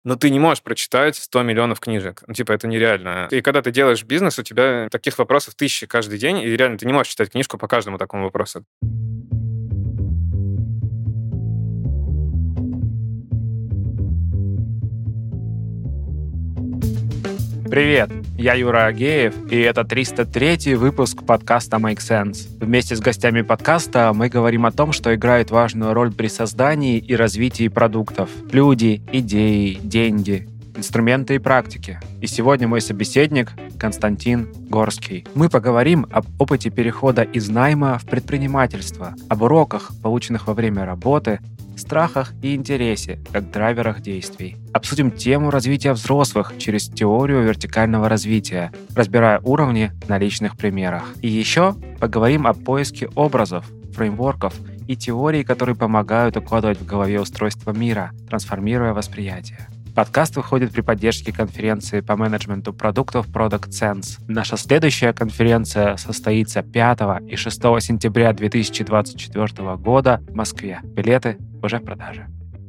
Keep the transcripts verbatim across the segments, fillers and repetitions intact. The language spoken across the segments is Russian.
Но ты не можешь прочитать сто миллионов книжек. Ну, типа, это нереально. И когда ты делаешь бизнес, у тебя таких вопросов тысячи каждый день, и реально ты не можешь читать книжку по каждому такому вопросу. Привет, я Юра Агеев, и это триста третий выпуск подкаста Make Sense. Вместе с гостями подкаста мы говорим о том, что играет важную роль при создании и развитии продуктов. Люди, идеи, деньги, инструменты и практики. И сегодня мой собеседник Константин Горский. Мы поговорим об опыте перехода из найма в предпринимательство, об уроках, полученных во время работы, страхах и интересе, как драйверах действий. Обсудим тему развития взрослых через теорию вертикального развития, разбирая уровни на личных примерах. И еще поговорим о поиске образов, фреймворков и теорий, которые помогают укладывать в голове устройство мира, трансформируя восприятие. Подкаст выходит при поддержке конференции по менеджменту продуктов Product Sense. Наша следующая конференция состоится пятого и шестого сентября две тысячи двадцать четвёртого года в Москве. Билеты уже в продаже.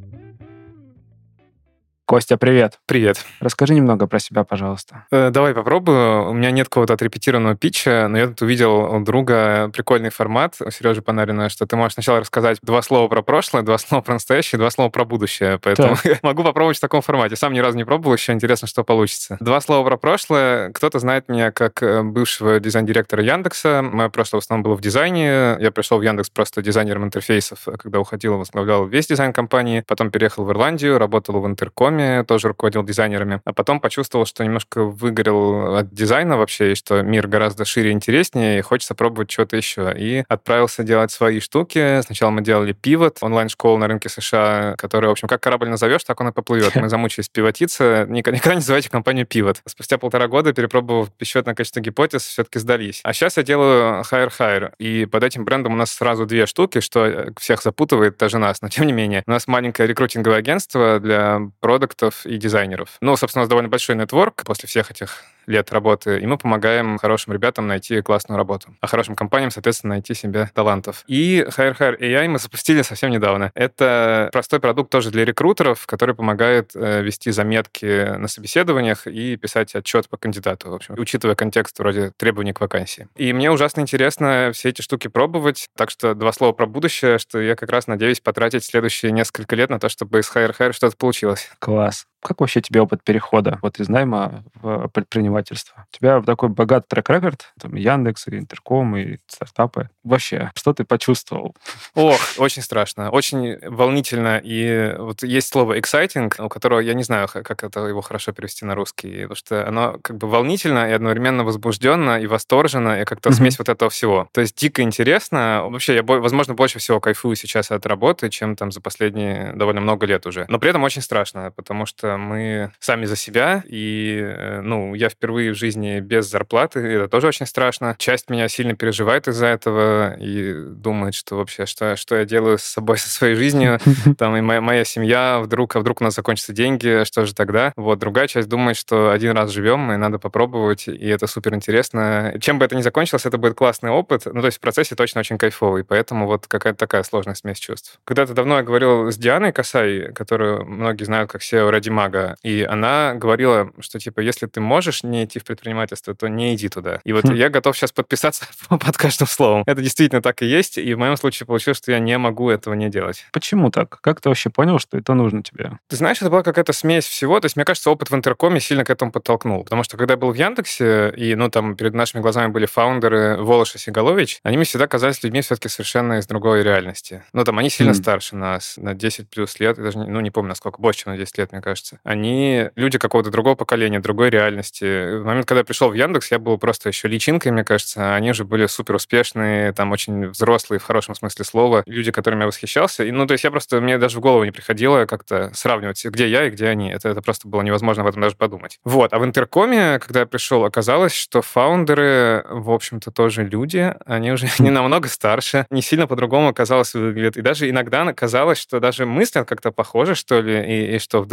Костя, привет. Привет. Расскажи немного про себя, пожалуйста. Э, давай попробую. У меня нет какого-то отрепетированного питча, но я тут увидел у друга прикольный формат у Сережи Панарина, что ты можешь сначала рассказать два слова про прошлое, два слова про настоящее, два слова про будущее. Поэтому могу попробовать в таком формате. Сам ни разу не пробовал, еще интересно, что получится. Два слова про прошлое. Кто-то знает меня как бывшего дизайн-директора Яндекса. Мое прошлое в основном было в дизайне. Я пришел в Яндекс просто дизайнером интерфейсов. Когда уходил, возглавлял весь дизайн компании. Потом переехал в Ирландию, работал в Интеркоме, тоже руководил дизайнерами, а потом почувствовал, что немножко выгорел от дизайна вообще, и что мир гораздо шире и интереснее, и хочется пробовать что-то еще. И отправился делать свои штуки. Сначала мы делали Pivot, онлайн-школу на рынке США, которая, в общем, как корабль назовешь, так он и поплывет. Мы замучились пивотиться. Никогда не называйте компанию Pivot. Спустя полтора года, перепробовав пищевое качество гипотез, все-таки сдались. А сейчас я делаю Hire Hire, и под этим брендом у нас сразу две штуки, что всех запутывает, даже нас, но тем не менее. У нас маленькое рекрутинговое агентство для продуктов и дизайнеров. Ну, собственно, у нас довольно большой нетворк после всех этих лет работы, и мы помогаем хорошим ребятам найти классную работу, а хорошим компаниям, соответственно, найти себе талантов. И Hire Hire эй ай мы запустили совсем недавно. Это простой продукт тоже для рекрутеров, который помогает э, вести заметки на собеседованиях и писать отчет по кандидату, в общем, учитывая контекст вроде требований к вакансии. И мне ужасно интересно все эти штуки пробовать, так что два слова про будущее, что я как раз надеюсь потратить следующие несколько лет на то, чтобы из Hire Hire что-то получилось. Класс. Как вообще тебе опыт перехода вот из найма в предпринимательство? У тебя такой богатый трек-рекорд, там Яндекс, и Интерком, и стартапы. Вообще, что ты почувствовал? Ох, очень страшно, очень волнительно. И вот есть слово exciting, у которого я не знаю, как это его хорошо перевести на русский, потому что оно как бы волнительно и одновременно возбужденно и восторженно, и как-то mm-hmm. смесь вот этого всего. То есть дико интересно. Вообще, я, возможно, больше всего кайфую сейчас от работы, чем там за последние довольно много лет уже. Но при этом очень страшно, потому что мы сами за себя, и, ну, я впервые в жизни без зарплаты, это тоже очень страшно. Часть меня сильно переживает из-за этого и думает, что вообще, что, что я делаю с собой, со своей жизнью, там, и моя, моя семья, вдруг, а вдруг у нас закончатся деньги, что же тогда? Вот, другая часть думает, что один раз живем, и надо попробовать, и это супер интересно. Чем бы это ни закончилось, это будет классный опыт, ну, то есть в процессе точно очень кайфовый, поэтому вот какая-то такая сложная смесь чувств. Когда-то давно я говорил с Дианой Касай, которую многие знают как си и о Ready Mug, и она говорила, что, типа, если ты можешь не идти в предпринимательство, то не иди туда. И вот хм. я готов сейчас подписаться под каждым словом. Это действительно так и есть, и в моем случае получилось, что я не могу этого не делать. Почему так? Как ты вообще понял, что это нужно тебе? Ты знаешь, это была какая-то смесь всего. То есть, мне кажется, опыт в Интеркоме сильно к этому подтолкнул. Потому что, когда я был в Яндексе, и, ну, там, перед нашими глазами были фаундеры Волош и Сигалович, они мне всегда казались людьми все-таки совершенно из другой реальности. Ну, там, они сильно хм. старше нас, на десять плюс лет, я даже, не, ну, не помню, насколько, больше, чем на десять лет, мне кажется. Они люди какого-то другого поколения, другой реальности. В момент, когда я пришел в Яндекс, я был просто еще личинкой, мне кажется. Они же были супер успешные, там, очень взрослые, в хорошем смысле слова. Люди, которыми я восхищался. И, ну, то есть я просто, мне даже в голову не приходило как-то сравнивать, где я и где они. Это, это просто было невозможно об этом даже подумать. Вот. А в Интеркоме, когда я пришел, оказалось, что фаундеры, в общем-то, тоже люди. Они уже не намного старше, не сильно по-другому, казалось, выглядят. И даже иногда казалось, что даже мысли как-то похожи, что ли, и, и что вдруг, в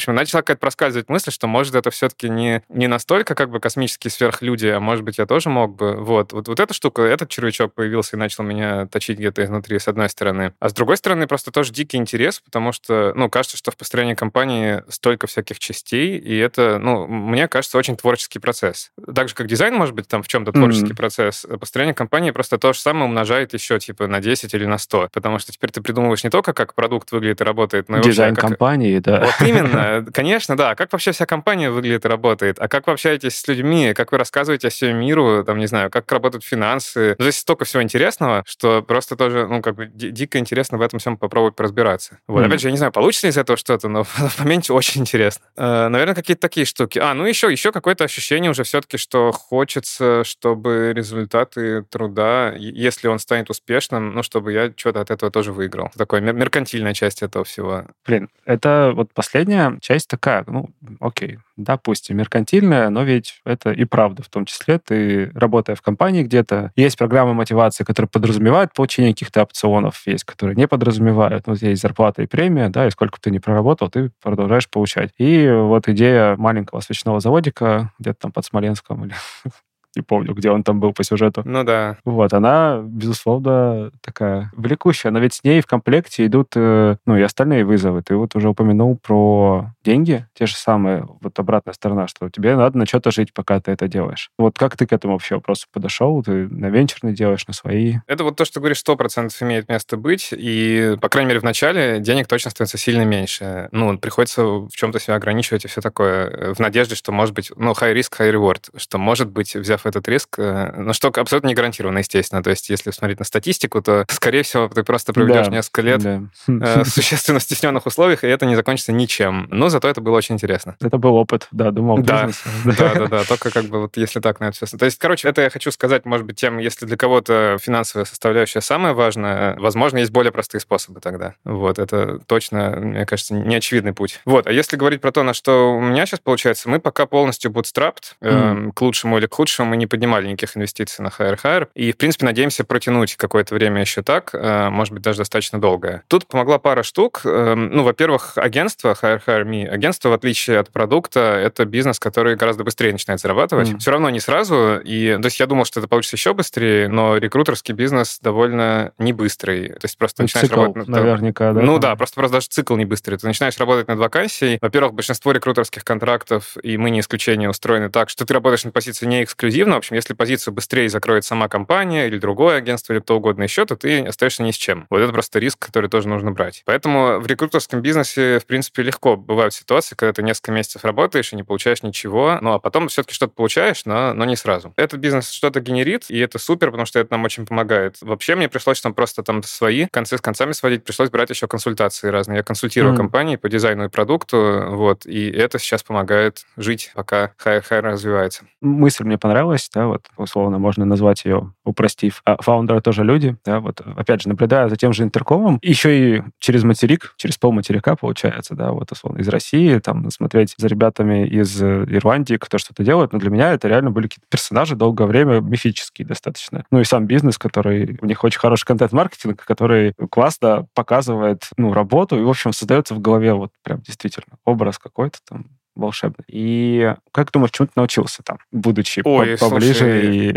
общем, начала какая-то проскальзывать мысль, что, может, это все-таки не, не настолько как бы космические сверхлюди, а может быть, я тоже мог бы. Вот. Вот, вот эта штука, этот червячок появился и начал меня точить где-то изнутри, с одной стороны. А с другой стороны, просто тоже дикий интерес, потому что, ну, кажется, что в построении компании столько всяких частей, и это, ну, мне кажется, очень творческий процесс. Так же, как дизайн, может быть, там в чем-то творческий mm-hmm. процесс, построение компании просто то же самое умножает еще, типа, на десять или на сто. Потому что теперь ты придумываешь не только, как продукт выглядит и работает, но и дизайн вообще, как... компании, да. Вот именно, конечно, да. Как вообще вся компания выглядит и работает, а как вы общаетесь с людьми, как вы рассказываете о себе миру, там, не знаю, как работают финансы. Здесь столько всего интересного, что просто тоже, ну, как бы дико интересно в этом всем попробовать поразбираться. Вот, mm. опять же, я не знаю, получится из этого что-то, но в моменте очень интересно. Э, наверное, какие-то такие штуки. А, ну еще, еще какое-то ощущение уже все-таки, что хочется, чтобы результаты труда, если он станет успешным, ну, чтобы я что-то от этого тоже выиграл. Такая мер- меркантильная часть этого всего. Блин, это вот последняя часть такая, ну, окей, допустим, меркантильная, но ведь это и правда, в том числе ты, работая в компании где-то, есть программа мотивации, которая подразумевает получение каких-то опционов, есть, которые не подразумевают. Вот есть зарплата и премия, да, и сколько ты не проработал, ты продолжаешь получать. И вот идея маленького свечного заводика где-то там под Смоленском или... Не помню, где он там был по сюжету. Ну да. Вот, она, безусловно, такая влекущая. Но ведь с ней в комплекте идут, ну, и остальные вызовы. Ты вот уже упомянул про деньги, те же самые, вот обратная сторона, что тебе надо на что-то жить, пока ты это делаешь. Вот как ты к этому вообще вопросу подошел? Ты на венчурный делаешь, на свои? Это вот то, что ты говоришь, сто процентов имеет место быть, и, по крайней мере, в начале денег точно становится сильно меньше. Ну, приходится в чем-то себя ограничивать и все такое, в надежде, что, может быть, ну, high risk, high reward, что, может быть, взяв этот риск, ну, что абсолютно не гарантированно, естественно. То есть, если смотреть на статистику, то, скорее всего, ты просто проведешь да, несколько лет да. в существенно стесненных условиях, и это не закончится ничем. Но зато это было очень интересно. Это был опыт, да, думал да, бизнес. Да, да, да, только как бы вот если так на это все. То есть, короче, это я хочу сказать, может быть, тем, если для кого-то финансовая составляющая самая важная, возможно, есть более простые способы тогда. Вот, это точно, мне кажется, неочевидный путь. Вот, а если говорить про то, на что у меня сейчас получается, мы пока полностью bootstrapped, mm. э, к лучшему или к худшему, мы не поднимали никаких инвестиций на hire-hire, и, в принципе, надеемся протянуть какое-то время еще так, э, может быть, даже достаточно долгое. Тут помогла пара штук. Э, ну, во-первых, агентство hire-hire.me, агентство, в отличие от продукта, это бизнес, который гораздо быстрее начинает зарабатывать. Mm. Все равно не сразу, и, то есть я думал, что это получится еще быстрее, но рекрутерский бизнес довольно не быстрый. То есть просто начинаешь цикл, работать... наверняка, да? Ну да, просто, просто даже цикл не быстрый. Ты начинаешь работать над вакансией. Во-первых, большинство рекрутерских контрактов, и мы не исключение, устроены так, что ты работаешь на позиции не эксклюзивно. В общем, если позицию быстрее закроет сама компания или другое агентство, или кто угодно еще, то ты остаешься ни с чем. Вот это просто риск, который тоже нужно брать. Поэтому в рекрутерском бизнесе, в принципе, легко бывают ситуации, когда ты несколько месяцев работаешь и не получаешь ничего, ну а потом все-таки что-то получаешь, но, но не сразу. Этот бизнес что-то генерит, и это супер, потому что это нам очень помогает. Вообще мне пришлось там просто там свои концы с концами сводить, пришлось брать еще консультации разные. Я консультирую mm. компании по дизайну и продукту, вот, и это сейчас помогает жить, пока hire-hire развивается. Мысль мне понравилась, да, вот, условно, можно назвать ее, упростив. А фаундеры тоже люди, да, вот, опять же, наблюдая за тем же интеркомом, еще и через материк, через полматерика, получается, да, вот, условно, из России, там, смотреть за ребятами из Ирландии, кто что-то делает, но для меня это реально были какие-то персонажи долгое время мифические достаточно. Ну и сам бизнес, который, у них очень хороший контент-маркетинг, который классно показывает, ну, работу, и, в общем, создается в голове вот прям действительно образ какой-то там волшебный. И как думаешь, чему ты научился там, будучи Ой, поближе? Слушай, и...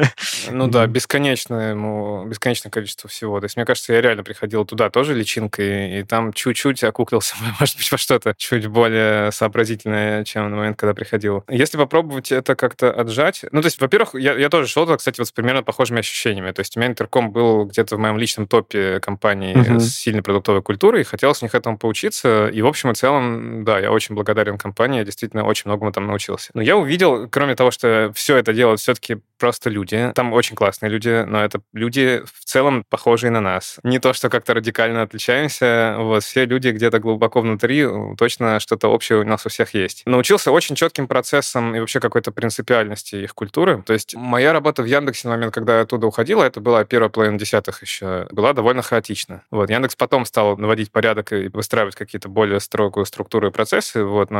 Ну да, бесконечное, ему, бесконечное количество всего. То есть, мне кажется, я реально приходил туда тоже личинкой, и там чуть-чуть окуклился, может быть, во что-то чуть более сообразительное, чем на момент, когда приходил. Если попробовать это как-то отжать... Ну, то есть, во-первых, я, я тоже шел туда, кстати, вот с примерно похожими ощущениями. То есть, у меня Интерком был где-то в моем личном топе компаний uh-huh. с сильной продуктовой культурой, и хотелось у них этому поучиться. И, в общем и целом, да, я очень благодарен компании, я действительно очень многому там научился. Но я увидел, кроме того, что все это делают все-таки просто люди. Там очень классные люди, но это люди в целом похожие на нас. Не то, что как-то радикально отличаемся. Вот все люди где-то глубоко внутри, точно что-то общее у нас у всех есть. Научился очень четким процессам и вообще какой-то принципиальности их культуры. То есть моя работа в Яндексе на момент, когда я оттуда уходила, это была первая половина десятых еще, была довольно хаотична. Вот. Яндекс потом стал наводить порядок и выстраивать какие-то более строгую структуру и процессы. Вот. Но на, на момент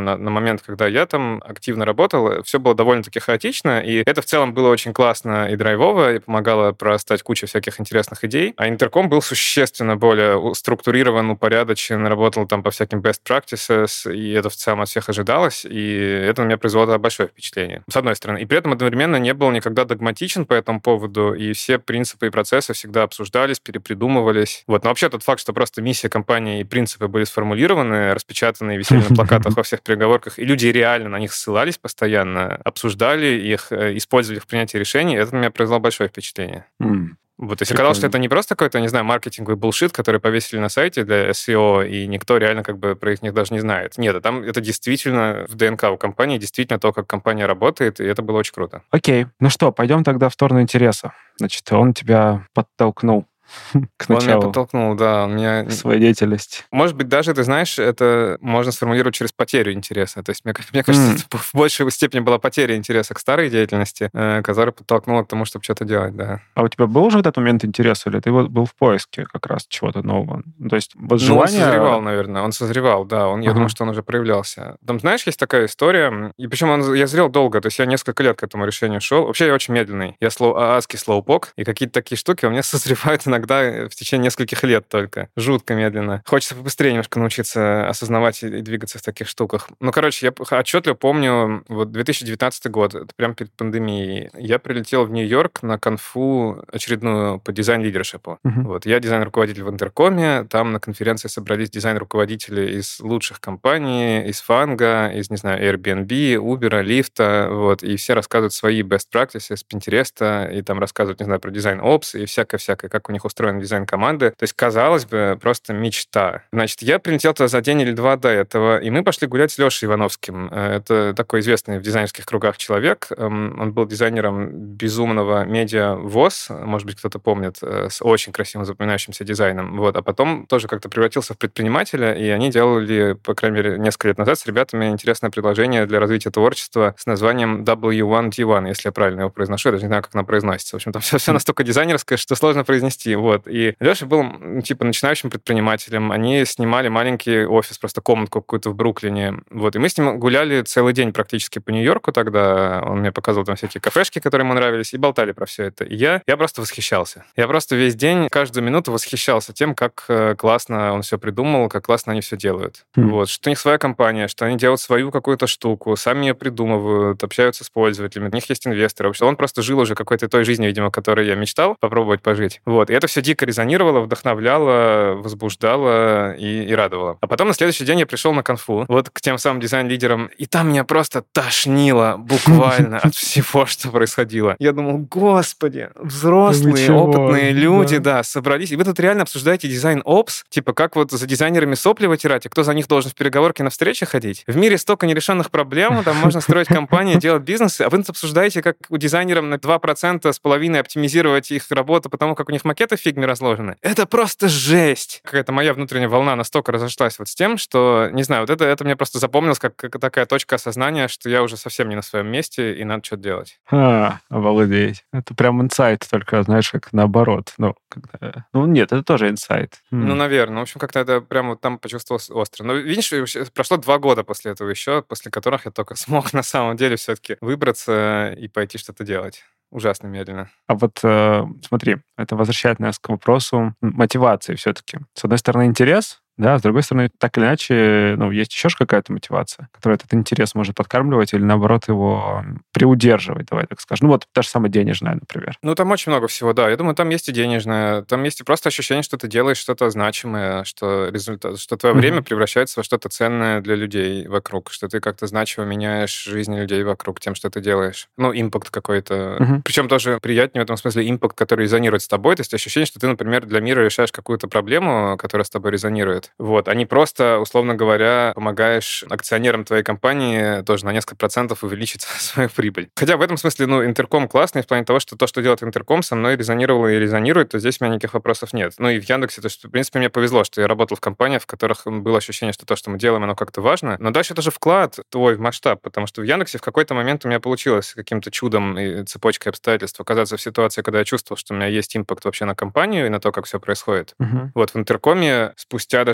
момент, когда я там активно работал, все было довольно-таки хаотично, и это в целом было очень классно и драйвово, и помогало прорастать кучу всяких интересных идей. А Интерком был существенно более структурирован, упорядочен, работал там по всяким best practices, и это в целом от всех ожидалось, и это на меня произвело большое впечатление, с одной стороны. И при этом одновременно не был никогда догматичен по этому поводу, и все принципы и процессы всегда обсуждались, перепридумывались. Вот. Но вообще тот факт, что просто миссия компании и принципы были сформулированы, распечатаны, висели на плакатах во всех переговорках, и люди реально на них ссылались постоянно, обсуждали их, использовали их в принятии решений, это на меня произвело большое впечатление. Mm. Вот, то есть оказалось, что это не просто какой-то, не знаю, маркетинговый булшит, который повесили на сайте для эс и о, и никто реально как бы про них даже не знает. Нет, там это действительно в ДНК у компании, действительно то, как компания работает, и это было очень круто. Окей. Ну что, пойдем тогда в сторону интереса. Значит, он тебя подтолкнул к началу. Он меня подтолкнул, да. Он меня... Своей деятельности. Может быть, даже, ты знаешь, это можно сформулировать через потерю интереса. То есть, мне, мне кажется, mm. это в большей степени была потеря интереса к старой деятельности, которая подтолкнула к тому, чтобы что-то делать, да. А у тебя был уже этот момент интереса, или ты вот был в поиске как раз чего-то нового? То есть, вот желание... Ну, он созревал, наверное. Он созревал, да. Он, я ага. думаю, что он уже проявлялся. Там, знаешь, есть такая история, и причем он, я зрел долго, то есть я несколько лет к этому решению шел. Вообще, я очень медленный. Я слоу, адский слоупок, и какие-то такие штуки у меня созревают иногда в течение нескольких лет только. Жутко медленно. Хочется побыстрее немножко научиться осознавать и двигаться в таких штуках. Ну, короче, я отчетливо помню, вот две тысячи девятнадцатый год, это прямо перед пандемией, я прилетел в Нью-Йорк на конфу очередную по дизайн-лидершипу. Uh-huh. Вот, я дизайн-руководитель в Интеркоме, там на конференции собрались дизайн-руководители из лучших компаний, из Фанга, из, не знаю, Airbnb, Uber, Lyft, вот, и все рассказывают свои best practices, Pinterest, и там рассказывают, не знаю, про дизайн-опс и всякое-всякое, как у них устроен дизайн команды. То есть, казалось бы, просто мечта. Значит, я прилетел туда за день или два до этого, и мы пошли гулять с Лешей Ивановским. Это такой известный в дизайнерских кругах человек. Он был дизайнером безумного медиа ВОЗ, может быть, кто-то помнит, с очень красивым запоминающимся дизайном. Вот. А потом тоже как-то превратился в предпринимателя, и они делали, по крайней мере, несколько лет назад с ребятами интересное предложение для развития творчества с названием дабл ю один ди один, если я правильно его произношу. Я даже не знаю, как оно произносится. В общем, там все, все настолько дизайнерское, что сложно произнести. Вот. И Леша был, типа, начинающим предпринимателем. Они снимали маленький офис, просто комнатку какую-то в Бруклине. Вот. И мы с ним гуляли целый день практически по Нью-Йорку тогда. Он мне показывал там всякие кафешки, которые ему нравились, и болтали про все это. И я, я просто восхищался. Я просто весь день, каждую минуту восхищался тем, как классно он все придумал, как классно они все делают. Mm. Вот. Что у них своя компания, что они делают свою какую-то штуку, сами ее придумывают, общаются с пользователями, у них есть инвесторы. Вообще, он просто жил уже какой-то той жизнью, видимо, которой я мечтал попробовать пожить. Вот. И это все дико резонировало, вдохновляло, возбуждало и, и радовало. А потом на следующий день я пришел на конфу, вот к тем самым дизайн-лидерам, и там меня просто тошнило буквально от всего, что происходило. Я думал, господи, взрослые, опытные люди, да, собрались, и вы тут реально обсуждаете дизайн-опс, типа как вот за дизайнерами сопли вытирать, и кто за них должен в переговорке на встрече ходить. В мире столько нерешенных проблем, там можно строить компании, делать бизнес, а вы тут обсуждаете, как у дизайнеров на два процента с половиной оптимизировать их работу, потому как у них макеты в фигме разложены. Это просто жесть! Какая-то моя внутренняя волна настолько разошлась вот с тем, что, не знаю, вот это, это мне просто запомнилось как, как такая точка осознания, что я уже совсем не на своем месте, и надо что-то делать. А, обалдеть. Это прям инсайт, только, знаешь, как наоборот. Ну, когда... ну нет, это тоже инсайт. Ну, наверное. В общем, как-то это прямо вот там почувствовалось остро. Но, видишь, прошло два года после этого еще, после которых я только смог на самом деле все-таки выбраться и пойти что-то делать. Ужасно медленно. А вот э, смотри, это возвращает нас к вопросу мотивации все-таки. С одной стороны, интерес, да, с другой стороны, так или иначе, ну, есть еще же какая-то мотивация, которая этот интерес может подкармливать или, наоборот, его приудерживать, давай так скажем. Ну, вот та же самая денежная, например. Ну, там очень много всего, да. Я думаю, там есть и денежная, там есть и просто ощущение, что ты делаешь что-то значимое, что результат, что твое mm-hmm. время превращается во что-то ценное для людей вокруг, что ты как-то значимо меняешь жизнь людей вокруг тем, что ты делаешь. Ну, импакт какой-то. Mm-hmm. Причем тоже приятнее в этом смысле импакт, который резонирует с тобой. То есть ощущение, что ты, например, для мира решаешь какую-то проблему, которая с тобой резонирует. Вот, а не просто, условно говоря, помогаешь акционерам твоей компании тоже на несколько процентов увеличить свою прибыль. Хотя в этом смысле, ну, Интерком классный в плане того, что то, что делает Интерком, со мной резонировало и резонирует, то здесь у меня никаких вопросов нет. Ну и в Яндексе, то есть, в принципе, мне повезло, что я работал в компаниях, в которых было ощущение, что то, что мы делаем, оно как-то важно. Но дальше это же вклад твой в масштаб, потому что в Яндексе в какой-то момент у меня получилось каким-то чудом и цепочкой обстоятельств оказаться в ситуации, когда я чувствовал, что у меня есть импакт вообще на компанию и на то, как все происходит. Uh-huh. Вот в Интеркоме спустя даже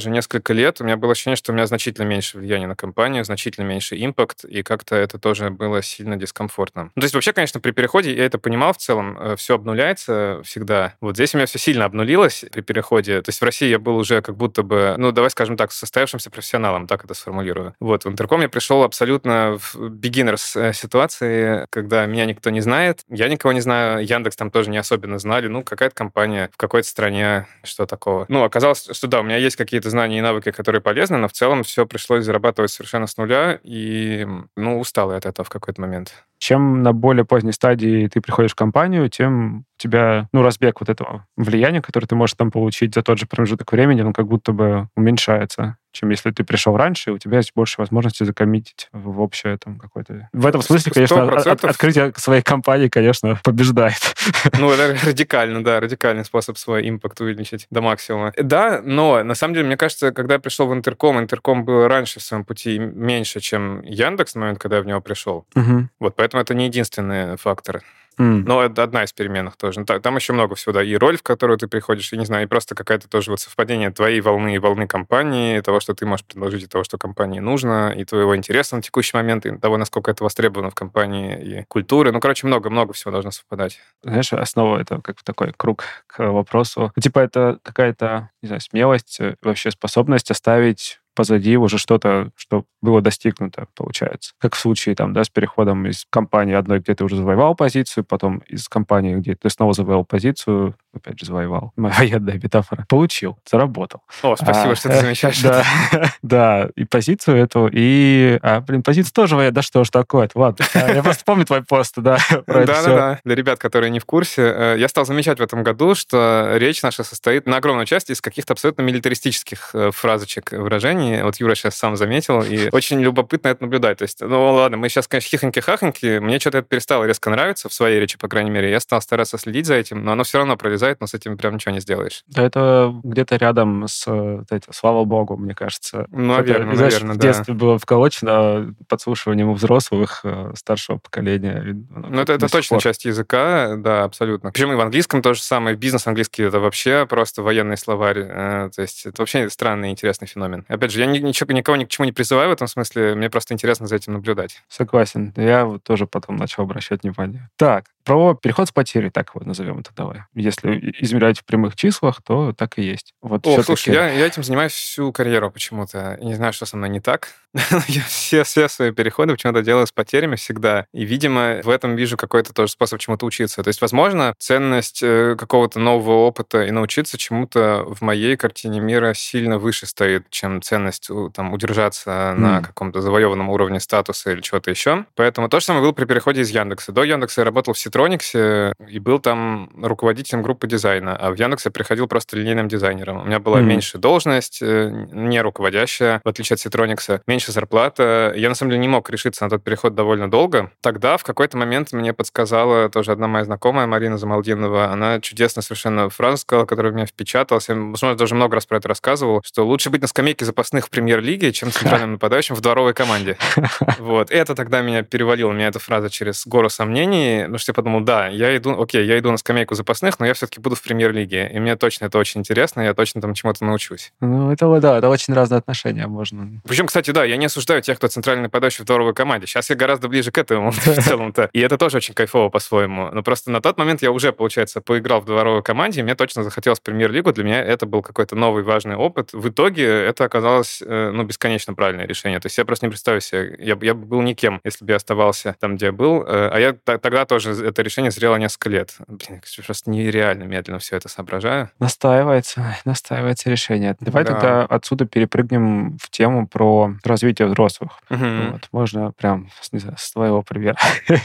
даже несколько лет, у меня было ощущение, что у меня значительно меньше влияния на компанию, значительно меньше импакт, и как-то это тоже было сильно дискомфортно. Ну, то есть вообще, конечно, при переходе я это понимал в целом, все обнуляется всегда. Вот здесь у меня все сильно обнулилось при переходе. То есть в России я был уже как будто бы, ну, давай скажем так, состоявшимся профессионалом, так это сформулирую. Вот, в Интерком я пришел абсолютно в beginners ситуации, когда меня никто не знает, я никого не знаю, Яндекс там тоже не особенно знали, ну, какая-то компания в какой-то стране, что такого. Ну, оказалось, что да, у меня есть какие-то знания и навыки, которые полезны, но в целом все пришлось зарабатывать совершенно с нуля, и, ну, устал я от этого в какой-то момент. Чем на более поздней стадии ты приходишь в компанию, тем у тебя, ну, разбег вот этого влияния, которое ты можешь там получить за тот же промежуток времени, он как будто бы уменьшается, чем если ты пришел раньше, и у тебя есть больше возможности закоммитить в общее там какое-то... В этом смысле, конечно, от, открытие своей компании, конечно, побеждает. Ну, это радикально, да, радикальный способ свой импакт увеличить до максимума. Да, но на самом деле, мне кажется, когда я пришел в Интерком, Интерком был раньше в своем пути меньше, чем Яндекс на момент, когда я в него пришел. Угу. Вот, поэтому это не единственный фактор. Mm. Но это одна из переменных тоже. Там еще много всего, да, и роль, в которую ты приходишь, и, не знаю, и просто какая-то тоже вот совпадение твоей волны и волны компании, того, что ты можешь предложить, и того, что компании нужно, и твоего интереса на текущий момент, и того, насколько это востребовано в компании, и культуры. Ну, короче, много-много всего должно совпадать. Знаешь, основа — это как такой круг к вопросу. Типа это какая-то, не знаю, смелость, вообще способность оставить позади уже что-то, что было достигнуто, получается. Как в случае там, да, с переходом из компании одной, где ты уже завоевал позицию, потом из компании, где ты снова завоевал позицию, опять же, завоевал. Военная метафора. Получил, заработал. О, спасибо, а, что ты замечаешь. Да, да, и позицию эту, и... А, блин, позицию тоже военная. Да что ж такое-то, ладно. Я просто помню твой пост, да, про это все. Да-да-да. Для ребят, которые не в курсе, я стал замечать в этом году, что речь наша состоит на огромной части из каких-то абсолютно милитаристических фразочек, выражений. Вот Юра сейчас сам заметил, и очень любопытно это наблюдать. То есть, ну ладно, мы сейчас, конечно, хихоньки-хахоньки, мне что-то это перестало резко нравиться в своей речи, по крайней мере. Я стал стараться следить за этим, но оно все равно пролезает, но с этим прям ничего не сделаешь. Да, это где-то рядом с этим, слава богу, мне кажется. Ну, наверное, это, знаешь, наверное, в да. детстве было вколочено подслушиванием у взрослых старшего поколения. Ну, это, это точно пор. часть языка, да, абсолютно. Причем и в английском то же самое. Бизнес английский — это вообще просто военный словарь. То есть это вообще странный, интересный феномен. Опять же, я ничего, никого ни к чему не призываю в этом смысле, мне просто интересно за этим наблюдать. Согласен. Я вот тоже потом начал обращать внимание. Так, про переход с потери, так его назовем это давай. Если измерять в прямых числах, то так и есть. Вот О, слушай, я, я этим занимаюсь всю карьеру почему-то. Я не знаю, что со мной не так. Я все, все свои переходы почему-то делаю с потерями всегда. И, видимо, в этом вижу какой-то тоже способ чему-то учиться. То есть, возможно, ценность какого-то нового опыта и научиться чему-то в моей картине мира сильно выше стоит, чем ценность там, удержаться mm. на каком-то завоеванном уровне статуса или чего-то еще. Поэтому то же самое было при переходе из Яндекса. До Яндекса я работал в Ситрониксе и был там руководителем группы дизайна, а в Яндекс я приходил просто линейным дизайнером. У меня была mm. меньше должность, не руководящая, в отличие от Ситроникса, меньше зарплата. Я, на самом деле, не мог решиться на тот переход довольно долго. Тогда, в какой-то момент, мне подсказала тоже одна моя знакомая, Марина Замалдинова. Она чудесно совершенно фразу сказала, которая меня впечаталась. Я, возможно, даже много раз про это рассказывал, что лучше быть на скамейке запасных в премьер-лиге, чем центральным нападающим в дворовой команде. Вот. И это тогда меня перевалило, меня эта фраза через гору сомнений, потому что я подумал, да, я иду, окей, я иду на скамейку запасных, но я все-таки буду в премьер-лиге. И мне точно это очень интересно, я точно там чему-то научусь. Ну, это, да, это очень разные отношения можно. Причем, кстати, да, я не осуждаю тех, кто центральный нападающий в дворовой команде. Сейчас я гораздо ближе к этому в целом-то. И это тоже очень кайфово по-своему. Но просто на тот момент я уже, получается, поиграл в дворовой команде, и мне точно захотелось премьер-лигу. Для меня это был какой-то новый важный опыт. В итоге это оказалось, ну, бесконечно правильное решение. То есть я просто не представляю себе, я, я бы был никем, если бы я оставался там, где я был. А я т- тогда тоже это решение зрело несколько лет. Блин, просто нереально медленно все это соображаю. Настаивается, настаивается решение. Давай да. тогда отсюда перепрыгнем в тему про развитие взрослых. Угу. Вот, можно прям, не знаю, с твоего примера.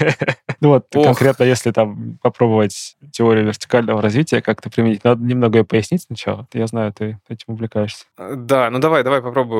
Ну вот, конкретно, если там попробовать теорию вертикального развития как-то применить, надо немного ее пояснить сначала. Я знаю, ты этим увлекаешься. Да, ну давай, давай попробую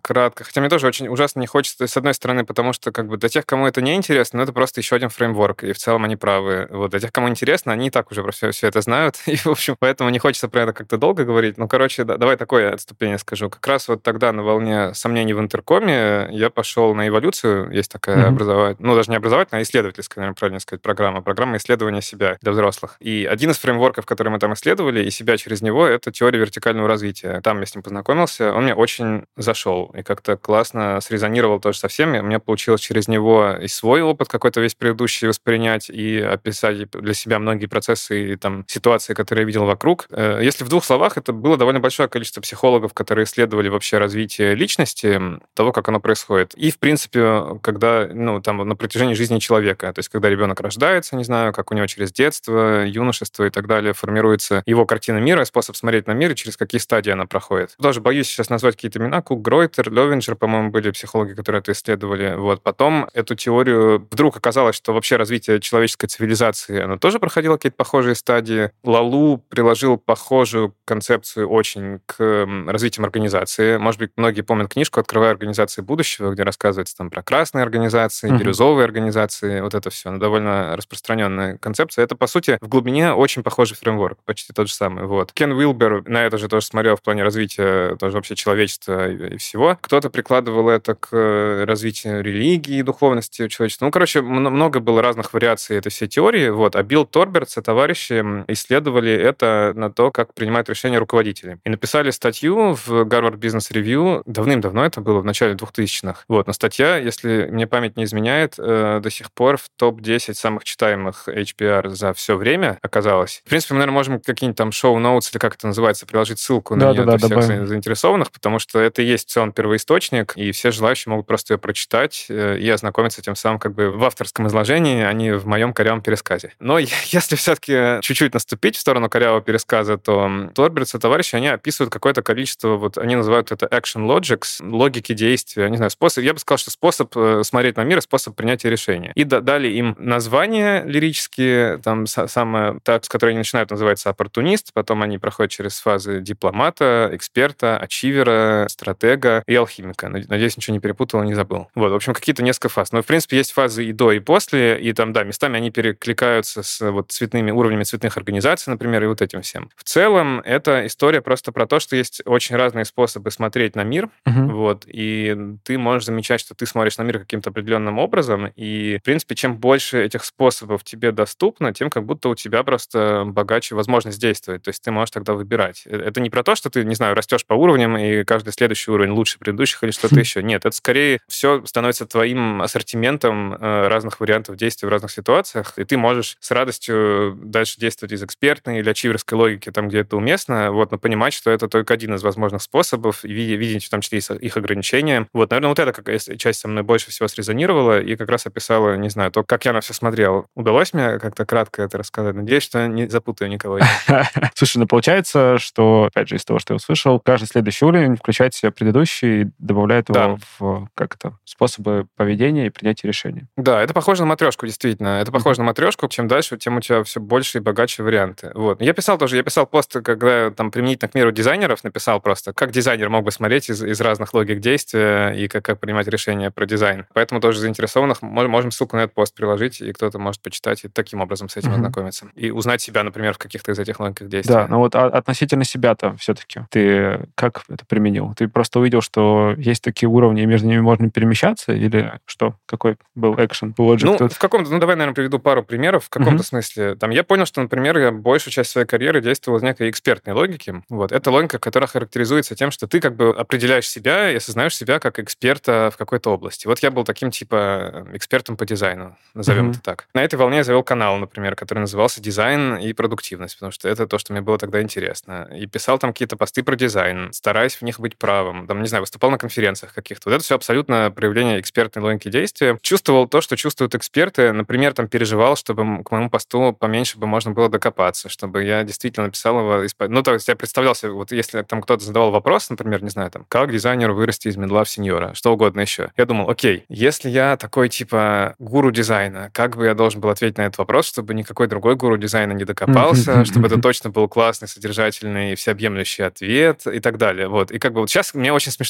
кратко. Хотя мне тоже очень ужасно не хочется, с одной стороны, потому что как бы для тех, кому это не интересно, ну, это просто еще один фреймворк, и в целом они правы. Вот для тех, кому интересно, они и так уже про все, все это знают, и, в общем, поэтому не хочется про это как-то долго говорить. Ну, короче, да, давай такое отступление скажу. Как раз вот тогда на волне сомнений в интеркоме я пошел на эволюцию. Есть такая mm-hmm. образовательная, ну, даже не образовательная, а исследовательская, наверное, правильно сказать, программа. Программа исследования себя для взрослых. И один из фреймворков, который мы там исследовали, и себя через него, это теория вертикального развития. Там я с ним познакомился, он мне очень зашел и как-то классно срезонировал тоже со всеми. У меня получилось через него и свой опыт какой-то весь предыдущий воспринять, и описать для себя многие процессы и там ситуации, которые я видел вокруг. Если в двух словах, это было довольно большое количество психологов, которые исследовали вообще развитие личности, того, как оно происходит. И, в принципе, когда, ну, там, на протяжении жизни человека, то есть когда ребенок рождается, не знаю, как у него через детство, юношество и так далее формируется его картина мира, способ смотреть на мир и через какие стадии она проходит. Тоже боюсь сейчас назвать какие-то имена. Кук, Гройтер, Левинджер, по-моему, были психологи, которые это исследовали. Вот. Потом эту теорию вдруг оказалось, что вообще развитие человеческой цивилизации, оно тоже проходило какие-то похожие стадии. Лалу приложил похожую концепцию очень к развитию организации. Может быть, многие помнят книжку «Открывая организации будущего», где рассказывается там про красные организации, mm-hmm. бирюзовые организации, вот это все. Она довольно распространенная концепция. Это, по сути, в глубине очень похожий фреймворк, почти тот же самый. Вот. Кен Уилбер на это же тоже смотрел в плане развития тоже вообще человечества и всего. Кто-то прикладывал это к развитию религии и духовности человечества. Ну, короче, много было разных вариаций этой всей теории. Вот. А Билл Торбертс и товарищи исследовали это на то, как принимают решения руководители. И написали статью в Harvard Business Review. Давным-давно это было, в начале двухтысячных. Вот. Но статья, если мне память не изменяет, до сих пор в топ десять самых читаемых эйч пи ар за все время оказалась. В принципе, мы, наверное, можем какие-нибудь там шоу-ноутс, или как это называется, приложить ссылку да, на нее да, для да, всех добавим. заинтересованных, потому что это и есть в целом первоисточник, и все желающие могут просто ее прочитать и ознакомиться тем самым как бы в авторском изложении, а не в моем корявом пересказе. Но если все-таки чуть-чуть наступить в сторону корявого пересказа, то Торбертс и товарищи, они описывают какое-то количество, вот они называют это action logics, логики действия, не знаю, способ, я бы сказал, что способ смотреть на мир, способ принятия решения. И дали им названия лирические, там самое, так, с которой они начинают, называется оппортунист, потом они проходят через фазы дипломата, эксперта, ачивера, стратега и алхимика. Надеюсь, ничего не перепутал, не забыл. Вот, в общем, какие-то несколько фаз. Но, в принципе, есть фазы и до, и после, и там, да, местами они перекликаются с вот цветными уровнями цветных организаций, например, и вот этим всем. В целом, это история просто про то, что есть очень разные способы смотреть на мир, uh-huh. вот, и ты можешь замечать, что ты смотришь на мир каким-то определенным образом, и, в принципе, чем больше этих способов тебе доступно, тем как будто у тебя просто богаче возможность действовать. То есть ты можешь тогда выбирать. Это не про то, что ты, не знаю, растешь по уровням, и каждый следующий уровень лучше предыдущих или что-то еще. Нет, это скорее все становится твоим ассортиментом разных вариантов действий в разных ситуациях, и ты можешь с радостью дальше действовать из экспертной или ачиверской логики, там, где это уместно, вот, но понимать, что это только один из возможных способов, и видеть в том числе их ограничения. Вот, наверное, вот эта какая часть со мной больше всего срезонировала и как раз описала, не знаю, то, как я на все смотрел. Удалось мне как-то кратко это рассказать? Надеюсь, что не запутаю никого. Слушай, ну получается, что, опять же, из того, что я услышал, каждый следующий уровень включает в себя предыдущий и добавляет его в как-то способы поведения и принятия решений. Да, это похоже на матрешку, действительно. Это похоже на матрешку. Чем дальше, тем у тебя все больше и богаче варианты. Вот. Я писал тоже, я писал пост, когда там применительно к миру дизайнеров написал просто, как дизайнер мог бы смотреть из, из разных логик действия и как, как принимать решения про дизайн. Поэтому тоже заинтересованных можем ссылку на этот пост приложить, и кто-то может почитать и таким образом с этим mm-hmm. ознакомиться. И узнать себя, например, в каких-то из этих логиках действия. Да, но вот относительно себя-то все-таки ты как это применил? Ты просто увидел, что есть такие уровни, и между ними можно перемещаться, или что? Какой был экшен? Ну, в каком-то, ну, давай, наверное, приведу пару примеров. В каком-то mm-hmm. смысле. Там я понял, что, например, я большую часть своей карьеры действовал из некой экспертной логики. Вот. Это логика, которая характеризуется тем, что ты как бы определяешь себя и осознаешь себя как эксперта в какой-то области. Вот я был таким, типа, экспертом по дизайну, назовем mm-hmm. это так. На этой волне я завел канал, например, который назывался «Дизайн и продуктивность», потому что это то, что мне было тогда интересно. И писал там какие-то посты про дизайн, стараясь в них быть правым. Там, не знаю, выступал на конференциях каких-то. Вот это все абсолютно проявление экспертной логики действия. Чувствовал то, что чувствуют эксперты. Например, там переживал, чтобы к моему посту поменьше бы можно было докопаться, чтобы я действительно написал его... Ну, то есть я представлялся, вот если там кто-то задавал вопрос, например, не знаю, там, как дизайнеру вырасти из медла в сеньора, что угодно еще. Я думал, окей, если я такой, типа, гуру дизайна, как бы я должен был ответить на этот вопрос, чтобы никакой другой гуру дизайна не докопался, чтобы это точно был классный, содержательный, всеобъемлющий ответ и так далее. Вот. И как бы вот сейчас мне очень смешно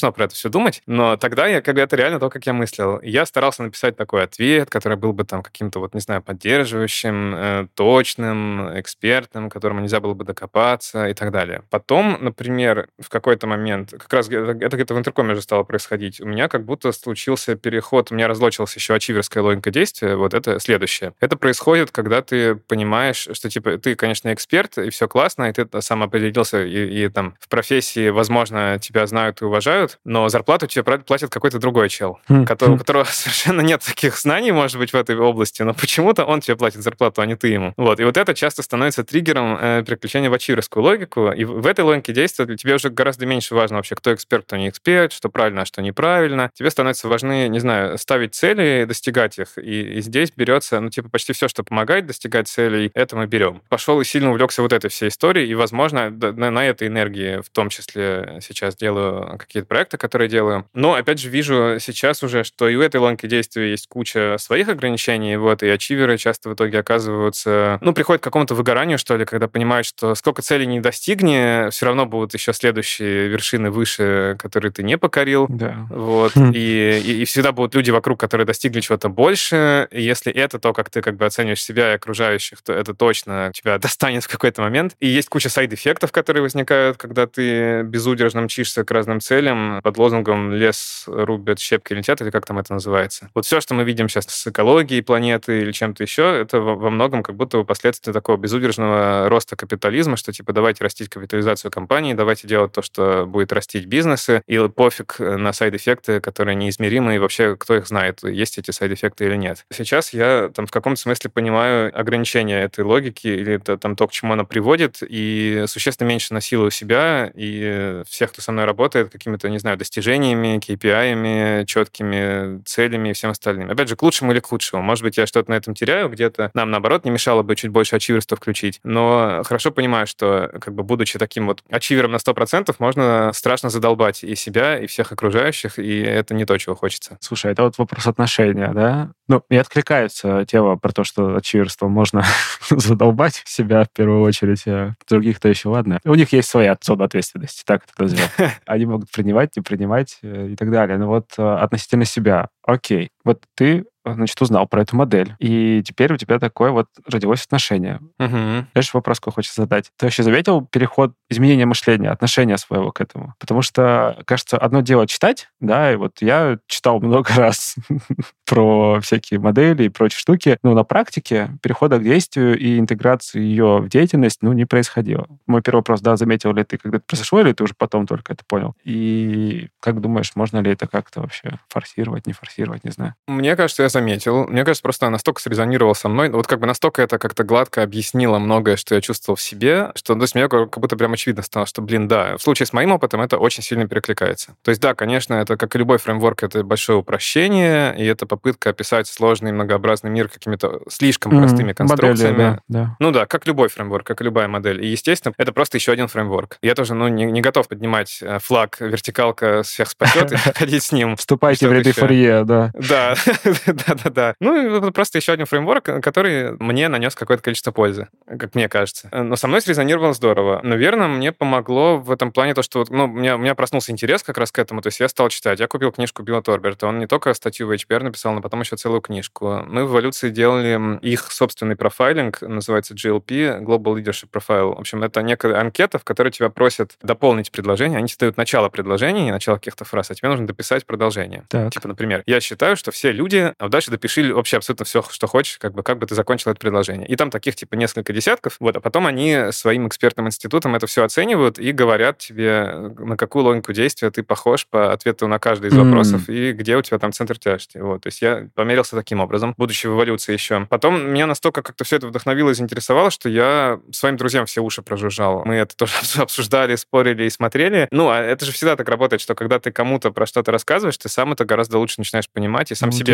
смешно про это все думать, но тогда я, как бы, это реально то, как я мыслил. Я старался написать такой ответ, который был бы там каким-то, вот, не знаю, поддерживающим, э, точным, экспертным, к которому нельзя было бы докопаться и так далее. Потом, например, в какой-то момент, как раз это, это где-то в интеркоме же стало происходить, у меня как будто случился переход, у меня разлочилась еще ачиверская логика действия, вот это следующее. Это происходит, когда ты понимаешь, что, типа, ты, конечно, эксперт, и все классно, и ты сам определился, и, и там в профессии, возможно, тебя знают и уважают, но зарплату тебе платит какой-то другой чел, Mm-hmm. который, у которого совершенно нет таких знаний, может быть, в этой области, но почему-то он тебе платит зарплату, а не ты ему. Вот. И вот это часто становится триггером э, переключения в ачиверскую логику, и в этой логике действия для тебя уже гораздо меньше важно вообще, кто эксперт, кто не эксперт, что правильно, а что неправильно. Тебе становится важны, не знаю, ставить цели, достигать их, и, и здесь берется, ну, типа, почти все, что помогает достигать целей, это мы берем. Пошел и сильно увлекся вот этой всей историей, и, возможно, на, на этой энергии в том числе сейчас делаю какие-то проекты, которые делаю. Но, опять же, вижу сейчас уже, что и у этой логики действия есть куча своих ограничений, вот, и ачиверы часто в итоге оказываются, ну, приходят к какому-то выгоранию, что ли, когда понимают, что сколько целей не достигни, все равно будут еще следующие вершины выше, которые ты не покорил. Да. Вот. Хм. И, и, и всегда будут люди вокруг, которые достигли чего-то больше. И если это то, как ты как бы оцениваешь себя и окружающих, то это точно тебя достанет в какой-то момент. И есть куча сайд-эффектов, которые возникают, когда ты безудержно мчишься к разным целям под лозунгом «лес рубят, щепки летят», или как там это называется. Вот все, что мы видим сейчас с экологией планеты или чем-то еще, это во многом как будто последствия такого безудержного роста капитализма, что типа давайте растить капитализацию компании, давайте делать то, что будет растить бизнесы, и пофиг на сайд-эффекты, которые неизмеримы, и вообще кто их знает, есть эти сайд-эффекты или нет. Сейчас я там в каком-то смысле понимаю ограничения этой логики или это там то, к чему она приводит, и существенно меньше насилую себя и всех, кто со мной работает, какими-то, не знаю, достижениями, кей пи ай-ами, четкими целями и всем остальным. Опять же, к лучшему или к худшему. Может быть, я что-то на этом теряю, где-то нам, наоборот, не мешало бы чуть больше ачиверства включить, но хорошо понимаю, что, как бы, будучи таким вот ачивером на сто процентов, можно страшно задолбать и себя, и всех окружающих, и это не то, чего хочется. Слушай, это вот вопрос отношения, да? Ну, мне откликается тема про то, что ачиверство можно задолбать себя в первую очередь, а других-то еще ладно. У них есть своя зона ответственности, так это назовем. Они могут принимать, не принимать и так далее. Но вот относительно себя, окей, вот ты, значит, узнал про эту модель, и теперь у тебя такое вот родилось отношение. Угу. Дальше вопрос, какой хочется задать. Ты вообще заметил переход, изменения мышления, отношения своего к этому? Потому что, кажется, одно дело читать, да, и вот я читал много раз про всякие модели и прочие штуки, но на практике перехода к действию и интеграции ее в деятельность, ну, не происходило. Мой первый вопрос, да, заметил ли ты, когда это произошло, или ты уже потом только это понял? И как думаешь, можно ли это как-то вообще форсировать, не форсировать, не знаю? Мне кажется, я заметил. Мне кажется, просто настолько срезонировал со мной, вот как бы настолько это как-то гладко объяснило многое, что я чувствовал в себе, что, то есть, мне как будто прям очевидно стало, что, блин, да, в случае с моим опытом это очень сильно перекликается. То есть, да, конечно, это, как и любой фреймворк, это большое упрощение, и это попытка описать сложный многообразный мир какими-то слишком mm-hmm. простыми конструкциями. Модели, да, да. Ну да, как любой фреймворк, как и любая модель. И, естественно, это просто еще один фреймворк. Я тоже, ну, не, не готов поднимать флаг «вертикалка всех спасет» и ходить с ним. Вступайте в ряды Фурье, да. Да, да-да-да. Ну, просто еще один фреймворк, который мне нанес какое-то количество пользы, как мне кажется. Но со мной срезонировало здорово. Наверное, мне помогло в этом плане то, что вот, ну, у меня, у меня проснулся интерес как раз к этому, то есть я стал читать. Я купил книжку Билла Торберта, он не только статью в эйч пи ар написал, но потом еще целую книжку. Мы в эволюции делали их собственный профайлинг, называется джи эл пи, Global Leadership Profile. В общем, это некая анкета, в которой тебя просят дополнить предложение. Они тебе дают начало предложений, начало каких-то фраз, а тебе нужно дописать продолжение. Так. Типа, например, я считаю, что все люди... А дальше допиши вообще абсолютно все, что хочешь, как бы, как бы ты закончил это предложение. И там таких, типа, несколько десятков. Вот, а потом они своим экспертным институтом это все оценивают и говорят тебе, на какую логику действия ты похож по ответу на каждый из вопросов mm. и где у тебя там центр тяжести. Вот, то есть я померился таким образом, будучи в эволюции еще. Потом меня настолько как-то все это вдохновило и заинтересовало, что я своим друзьям все уши прожужжал. Мы это тоже обсуждали, спорили и смотрели. Ну, а это же всегда так работает, что когда ты кому-то про что-то рассказываешь, ты сам это гораздо лучше начинаешь понимать и сам ну, себе объясняешь эту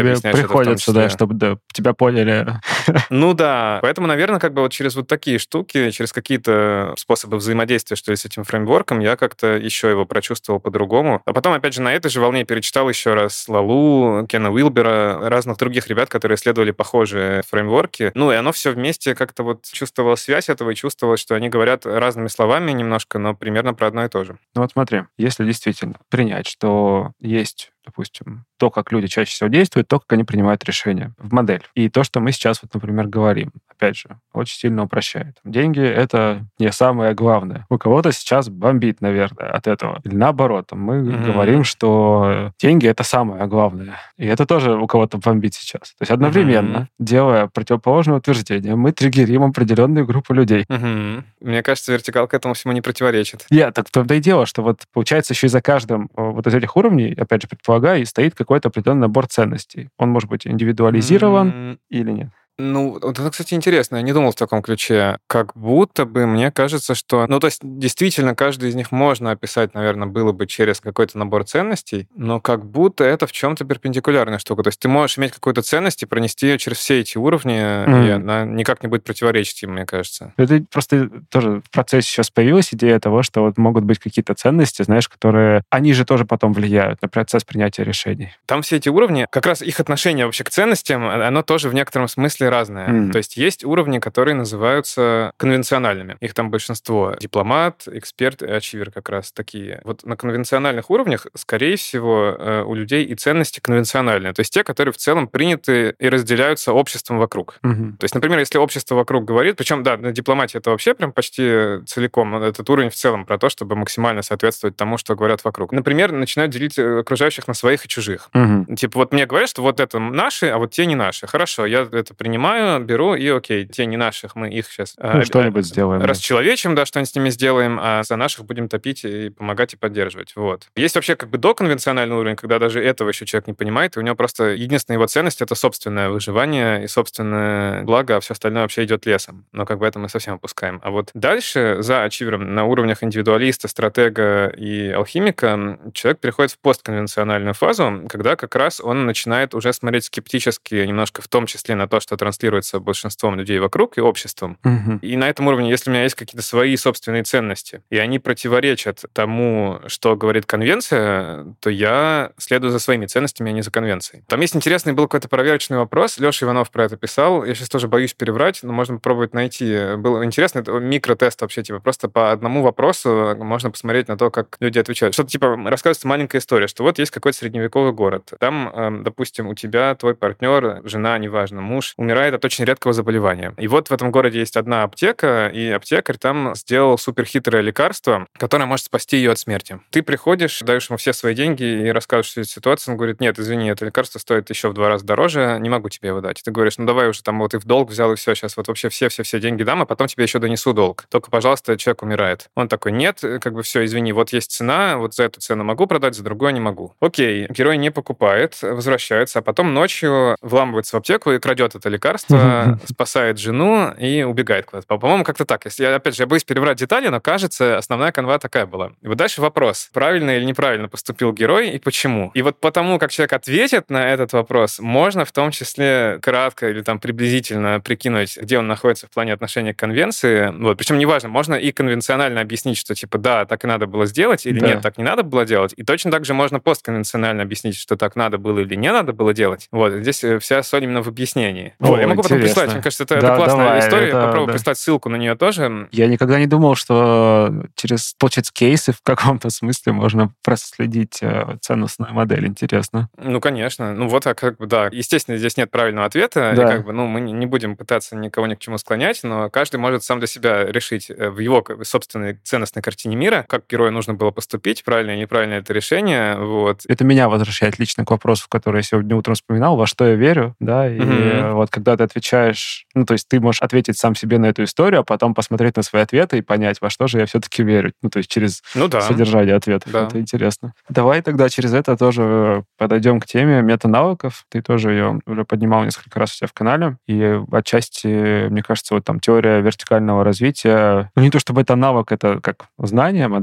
приходится, да, чтобы да, тебя поняли. Ну да, поэтому, наверное, как бы вот через вот такие штуки, через какие-то способы взаимодействия, что ли, с этим фреймворком, я как-то еще его прочувствовал по-другому. А потом, опять же, на этой же волне перечитал еще раз Лалу, Кена Уилбера, разных других ребят, которые исследовали похожие фреймворки. Ну и оно все вместе как-то вот чувствовало связь этого и чувствовалось, что они говорят разными словами немножко, но примерно про одно и то же. Ну вот смотри, если действительно принять, что есть, допустим, то, как люди чаще всего действуют, то, как они принимают решения в модель. И то, что мы сейчас, вот, например, говорим, опять же, очень сильно упрощает. Деньги — это не самое главное. У кого-то сейчас бомбит, наверное, от этого. Или наоборот, мы mm-hmm. говорим, что деньги — это самое главное. И это тоже у кого-то бомбит сейчас. То есть одновременно, mm-hmm. делая противоположное утверждение, мы триггерим определенную группу людей. Mm-hmm. Мне кажется, вертикалка этому всему не противоречит. Я, так в том-то и дело, что вот получается еще и за каждым вот из этих уровней, опять же, предполагаю, и стоит какой-то определенный набор ценностей. Он может быть индивидуализирован mm-hmm. или нет. Ну, вот это, кстати, интересно. Я не думал в таком ключе. Как будто бы мне кажется, что... Ну, то есть, действительно, каждый из них можно описать, наверное, было бы через какой-то набор ценностей, но как будто это в чем-то перпендикулярная штука. То есть ты можешь иметь какую-то ценность и пронести ее через все эти уровни, mm. и она никак не будет противоречить им, мне кажется. Это просто тоже в процессе сейчас появилась идея того, что вот могут быть какие-то ценности, знаешь, которые... Они же тоже потом влияют на процесс принятия решений. Там все эти уровни, как раз их отношение вообще к ценностям, оно тоже в некотором смысле разное. Mm. То есть есть уровни, которые называются конвенциональными. Их там большинство. Дипломат, эксперт и ачивер как раз такие. Вот на конвенциональных уровнях, скорее всего, у людей и ценности конвенциональные. То есть те, которые в целом приняты и разделяются обществом вокруг. Mm-hmm. То есть, например, если общество вокруг говорит, причем, да, на дипломатии это вообще прям почти целиком, этот уровень в целом про то, чтобы максимально соответствовать тому, что говорят вокруг. Например, начинают делить окружающих на своих и чужих. Mm-hmm. Типа вот мне говорят, что вот это наши, а вот те не наши. Хорошо, я это принимаю, беру, и окей, те не наших, мы их сейчас ну, а, что-нибудь сделаем. Расчеловечим, да, что-нибудь с ними сделаем, а за наших будем топить и помогать и поддерживать. Вот. Есть вообще как бы доконвенциональный уровень, когда даже этого еще человек не понимает, и у него просто единственная его ценность — это собственное выживание и собственное благо, а все остальное вообще идет лесом. Но как бы это мы совсем опускаем. А вот дальше, за ачивером, на уровнях индивидуалиста, стратега и алхимика, человек переходит в постконвенциональную фазу, когда как раз он начинает уже смотреть скептически немножко в том числе на то, что транслируется большинством людей вокруг и обществом. Угу. И на этом уровне, если у меня есть какие-то свои собственные ценности, и они противоречат тому, что говорит конвенция, то я следую за своими ценностями, а не за конвенцией. Там есть интересный был какой-то проверочный вопрос. Леша Иванов про это писал. Я сейчас тоже боюсь переврать, но можно попробовать найти. Было интересно. Это микротест вообще, типа, просто по одному вопросу можно посмотреть на то, как люди отвечают. Что-то типа рассказывается маленькая история, что вот есть какой-то средневековый город. Там, допустим, у тебя твой партнер, жена, неважно, муж, умирает от очень редкого заболевания. И вот в этом городе есть одна аптека, и аптекарь там сделал суперхитрое лекарство, которое может спасти ее от смерти. Ты приходишь, даешь ему все свои деньги и рассказываешь всю эту ситуацию, он говорит: нет, извини, это лекарство стоит еще в два раза дороже, не могу тебе его дать. И ты говоришь: ну давай уже там вот и в долг взял, и все, сейчас вот вообще все-все-все деньги дам, а потом тебе еще донесу долг. Только, пожалуйста, человек умирает. Он такой: нет, как бы все, извини, вот есть цена, вот за эту цену могу продать, за другую не могу. Окей, герой не покупает, возвращается, а потом ночью вламывается в аптеку и крадет это лекарство, спасает жену и убегает куда-то. По-моему, как-то так. Если, опять же, я боюсь переврать детали, но, кажется, основная канва такая была. И вот дальше вопрос: правильно или неправильно поступил герой и почему? И вот потому, как человек ответит на этот вопрос, можно в том числе кратко или там приблизительно прикинуть, где он находится в плане отношения к конвенции. Вот. Причем неважно, можно и конвенционально объяснить, что типа да, так и надо было сделать, или да. нет, так не надо было делать. И точно так же можно постконвенционально объяснить, что так надо было или не надо было делать. Вот. Здесь вся соль именно в объяснении. О, вот. Я могу интересно. потом прислать. Мне кажется, это, да, это классная давай, история. Это, я попробую да. прислать ссылку на нее тоже. Я никогда не думал, что через, получается, кейсы в каком-то смысле можно проследить ценностную модель. Интересно. Ну, конечно. Ну, вот, а как бы, да. Естественно, здесь нет правильного ответа. Да. И как бы, ну, мы не будем пытаться никого ни к чему склонять, но каждый может сам для себя решить в его собственной ценностной картине мира, как герою нужно было поступить, правильно или неправильно это решение. Вот. Это меня возвращает лично к вопросу, который я сегодня утром вспоминал, во что я верю, да, и mm-hmm. вот когда ты отвечаешь, ну, то есть ты можешь ответить сам себе на эту историю, а потом посмотреть на свои ответы и понять, во что же я все-таки верю. Ну, то есть через ну, да. содержание ответов. Да. Это интересно. Давай тогда через это тоже подойдем к теме метанавыков. Ты тоже ее уже поднимал несколько раз у себя в канале. И отчасти, мне кажется, вот там теория вертикального развития, ну, не то чтобы это навык, это как знание, модель,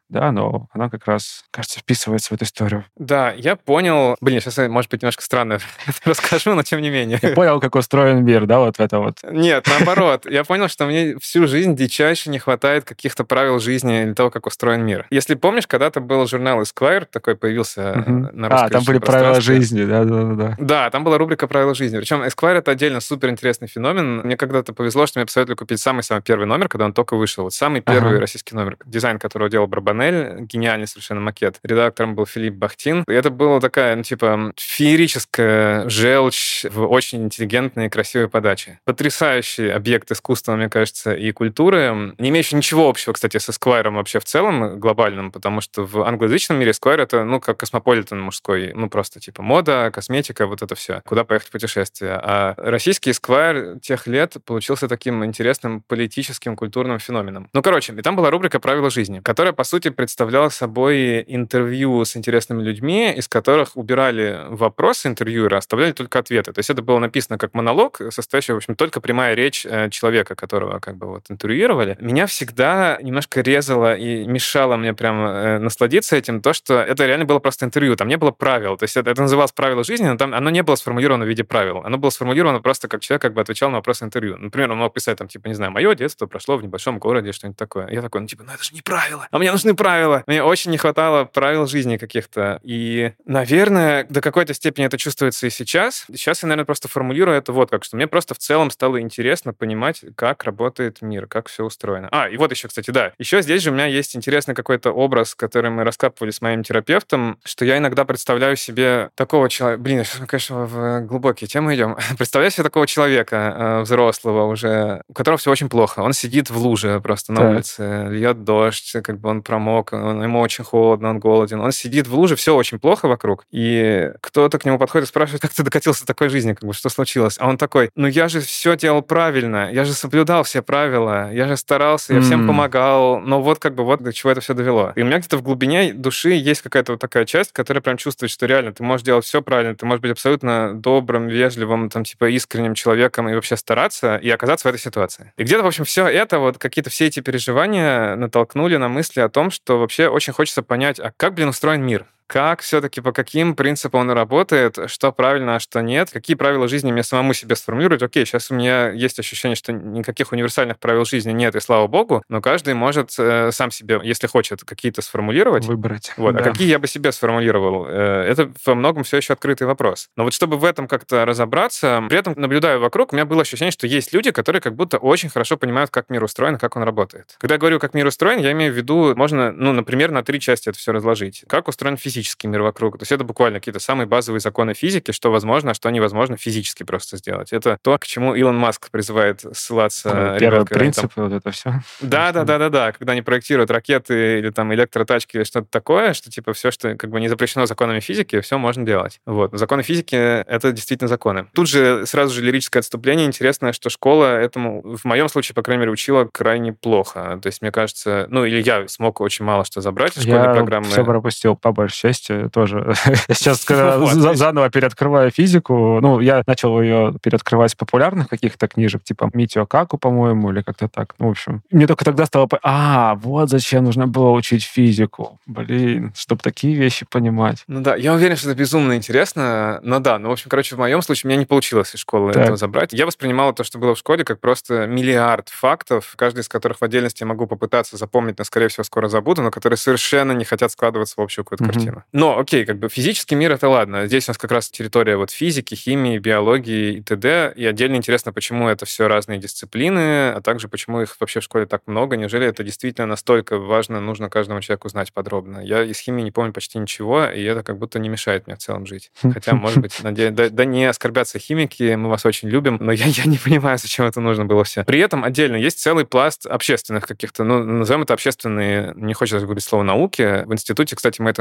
да, но она как раз, кажется, вписывается в эту историю. Да, я понял. Блин, сейчас я, может быть, немножко странно расскажу, но тем не менее. Я понял, как устроен мир, да, вот в это вот. Нет, наоборот. Я понял, что мне всю жизнь дичайше не хватает каких-то правил жизни или того, как устроен мир. Если помнишь, когда-то был журнал Esquire, такой появился Угу. на А, там были правила жизни, да-да-да. Да, там была рубрика «Правила жизни». Причем Esquire — это отдельно суперинтересный феномен. Мне когда-то повезло, что мне посоветовали купить самый-самый первый номер, когда он только вышел. Вот самый первый ага. российский номер, дизайн которого делал Барбанель, гениальный совершенно макет. Редактором был Филипп Бахтин. И это была такая, ну, типа, феерическая желчь в очень интеллигентной и красивой подаче. Потрясающий объект искусства, мне кажется, и культуры, не имеющий ничего общего, кстати, с Esquire вообще в целом глобальным, потому что в англоязычном мире Esquire — это, ну, как космополитен мужской, ну, просто типа мода, косметика, вот это все. Куда поехать в путешествие. А российский Esquire тех лет получился таким интересным политическим, культурным феноменом. Ну, короче, и там была рубрика «Правила жизни», которая, по сути, представляла собой интервью с интересными людьми, из которых убирали вопросы интервьюера, оставляли только ответы. То есть это было написано как монолог, состоящий, в общем, только прямая речь человека, которого как бы вот интервьюировали. Меня всегда немножко резало и мешало мне прям насладиться этим то, что это реально было просто интервью, там не было правил. То есть это, это называлось «Правила жизни», но там оно не было сформулировано в виде правил. Оно было сформулировано просто как человек как бы отвечал на вопросы интервью. Например, он мог писать там, типа, не знаю, мое детство прошло в небольшом городе, что-нибудь такое. Я такой, ну, типа, ну, это же не правила. А мне нужны правила. Мне очень не хватало правил жизни каких-то. И, наверное, до какой-то степени это чувствуется и сейчас. Сейчас я, наверное, просто формулирую это вот как, что мне просто в целом стало интересно понимать, как работает мир, как все устроено. А, и вот еще, кстати, да. Еще здесь же у меня есть интересный какой-то образ, который мы раскапывали с моим терапевтом, что я иногда представляю себе такого человека... Блин, сейчас мы, конечно, в глубокие темы идем. Представляю себе такого человека, взрослого уже, у которого все очень плохо. Он сидит в луже просто на так. улице, льет дождь, как бы он промок, он, ему очень холодно, он голоден. Он сидит в луже, все очень плохо вокруг. И кто-то к нему подходит и спрашивает, как ты докатился до такой жизни, как бы, что случилось? А он такой, ну я же все делал правильно, я же соблюдал все правила, я же старался, я mm. всем помогал, но вот как бы вот до чего это все довело. И у меня где-то в глубине души есть какая-то вот такая часть, которая прям чувствует, что реально ты можешь делать все правильно, ты можешь быть абсолютно добрым, вежливым, там, типа, искренним человеком и вообще стараться и оказаться в этой ситуации. И где-то, в общем, все это, вот какие-то все эти переживания натолкнули на мысли о том, что вообще очень хочется понять, а как, блин, устроен мир? Как все-таки, по каким принципам он работает, что правильно, а что нет, какие правила жизни мне самому себе сформулировать. Окей, сейчас у меня есть ощущение, что никаких универсальных правил жизни нет, и слава богу, но каждый может э, сам себе, если хочет, какие-то сформулировать. Выбрать. Вот. Да. А какие я бы себе сформулировал? Э, это во многом все еще открытый вопрос. Но вот чтобы в этом как-то разобраться, при этом, наблюдая вокруг, у меня было ощущение, что есть люди, которые как будто очень хорошо понимают, как мир устроен и как он работает. Когда я говорю, как мир устроен, я имею в виду, можно, ну, например, на три части это все разложить. Как устроен физический мир вокруг. То есть это буквально какие-то самые базовые законы физики, что возможно, а что невозможно физически просто сделать. Это то, к чему Илон Маск призывает ссылаться. Первый ребят, принцип, там... вот это все. Да, да, да, да, да. Когда они проектируют ракеты или там электротачки или что-то такое, что типа все, что как бы не запрещено законами физики, все можно делать. Вот. Но законы физики — это действительно законы. Тут же сразу же лирическое отступление. Интересно, что школа этому, в моем случае, по крайней мере, учила крайне плохо. То есть, мне кажется, ну, или я смог очень мало что забрать из школьной я программы. Я все пропустил, по большей части, тоже. Я сейчас, когда вот, заново переоткрываю физику, ну, я начал ее переоткрывать с популярных каких-то книжек, типа Митио Каку, по-моему, или как-то так. Ну, в общем, мне только тогда стало... А, вот зачем нужно было учить физику. Блин, чтобы такие вещи понимать. Ну да, я уверен, что это безумно интересно. Но да, ну, в общем, короче, в моем случае у меня не получилось из школы так. этого забрать. Я воспринимал то, что было в школе, как просто миллиард фактов, каждый из которых в отдельности я могу попытаться запомнить, но, скорее всего, скоро забуду, но которые совершенно не хотят складываться в общую какую-то mm-hmm. картину. Но, окей, как бы физический мир — это ладно. Здесь у нас как раз территория вот физики, химии, биологии и т.д. И отдельно интересно, почему это все разные дисциплины, а также почему их вообще в школе так много. Неужели это действительно настолько важно, нужно каждому человеку знать подробно? Я из химии не помню почти ничего, и это как будто не мешает мне в целом жить. Хотя, может быть, надеюсь, да, да не оскорбятся химики, мы вас очень любим, но я, я не понимаю, зачем это нужно было все. При этом отдельно есть целый пласт общественных каких-то, ну, назовем это общественные, не хочется говорить слово науки. В институте, кстати, мы это называли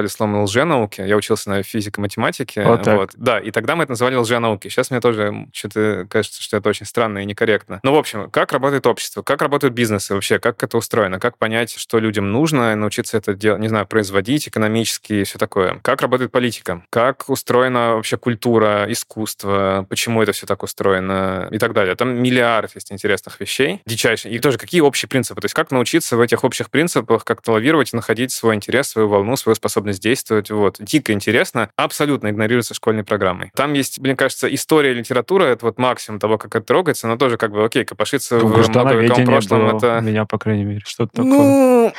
словом лженауки. Я учился на физико-математике. Вот так. Вот. Да, и тогда мы это называли лженауки. Сейчас мне тоже что-то кажется, что это очень странно и некорректно. Ну, в общем, как работает общество, как работают бизнесы вообще, как это устроено, как понять, что людям нужно, научиться это делать, не знаю, производить экономически и все такое. Как работает политика, как устроена вообще культура, искусство, почему это все так устроено и так далее. Там миллиард есть интересных вещей, дичайших. И тоже какие общие принципы, то есть как научиться в этих общих принципах как-то лавировать и находить свой интерес, свою волну, свою способность действовать. Вот. Дико интересно, абсолютно игнорируется школьной программой. Там есть, мне кажется, история, литература, это вот максимум того, как это трогается, но тоже как бы, окей, копошиться в многовековом прошлом, было это... у меня, по крайней мере, что-то такое. Ну,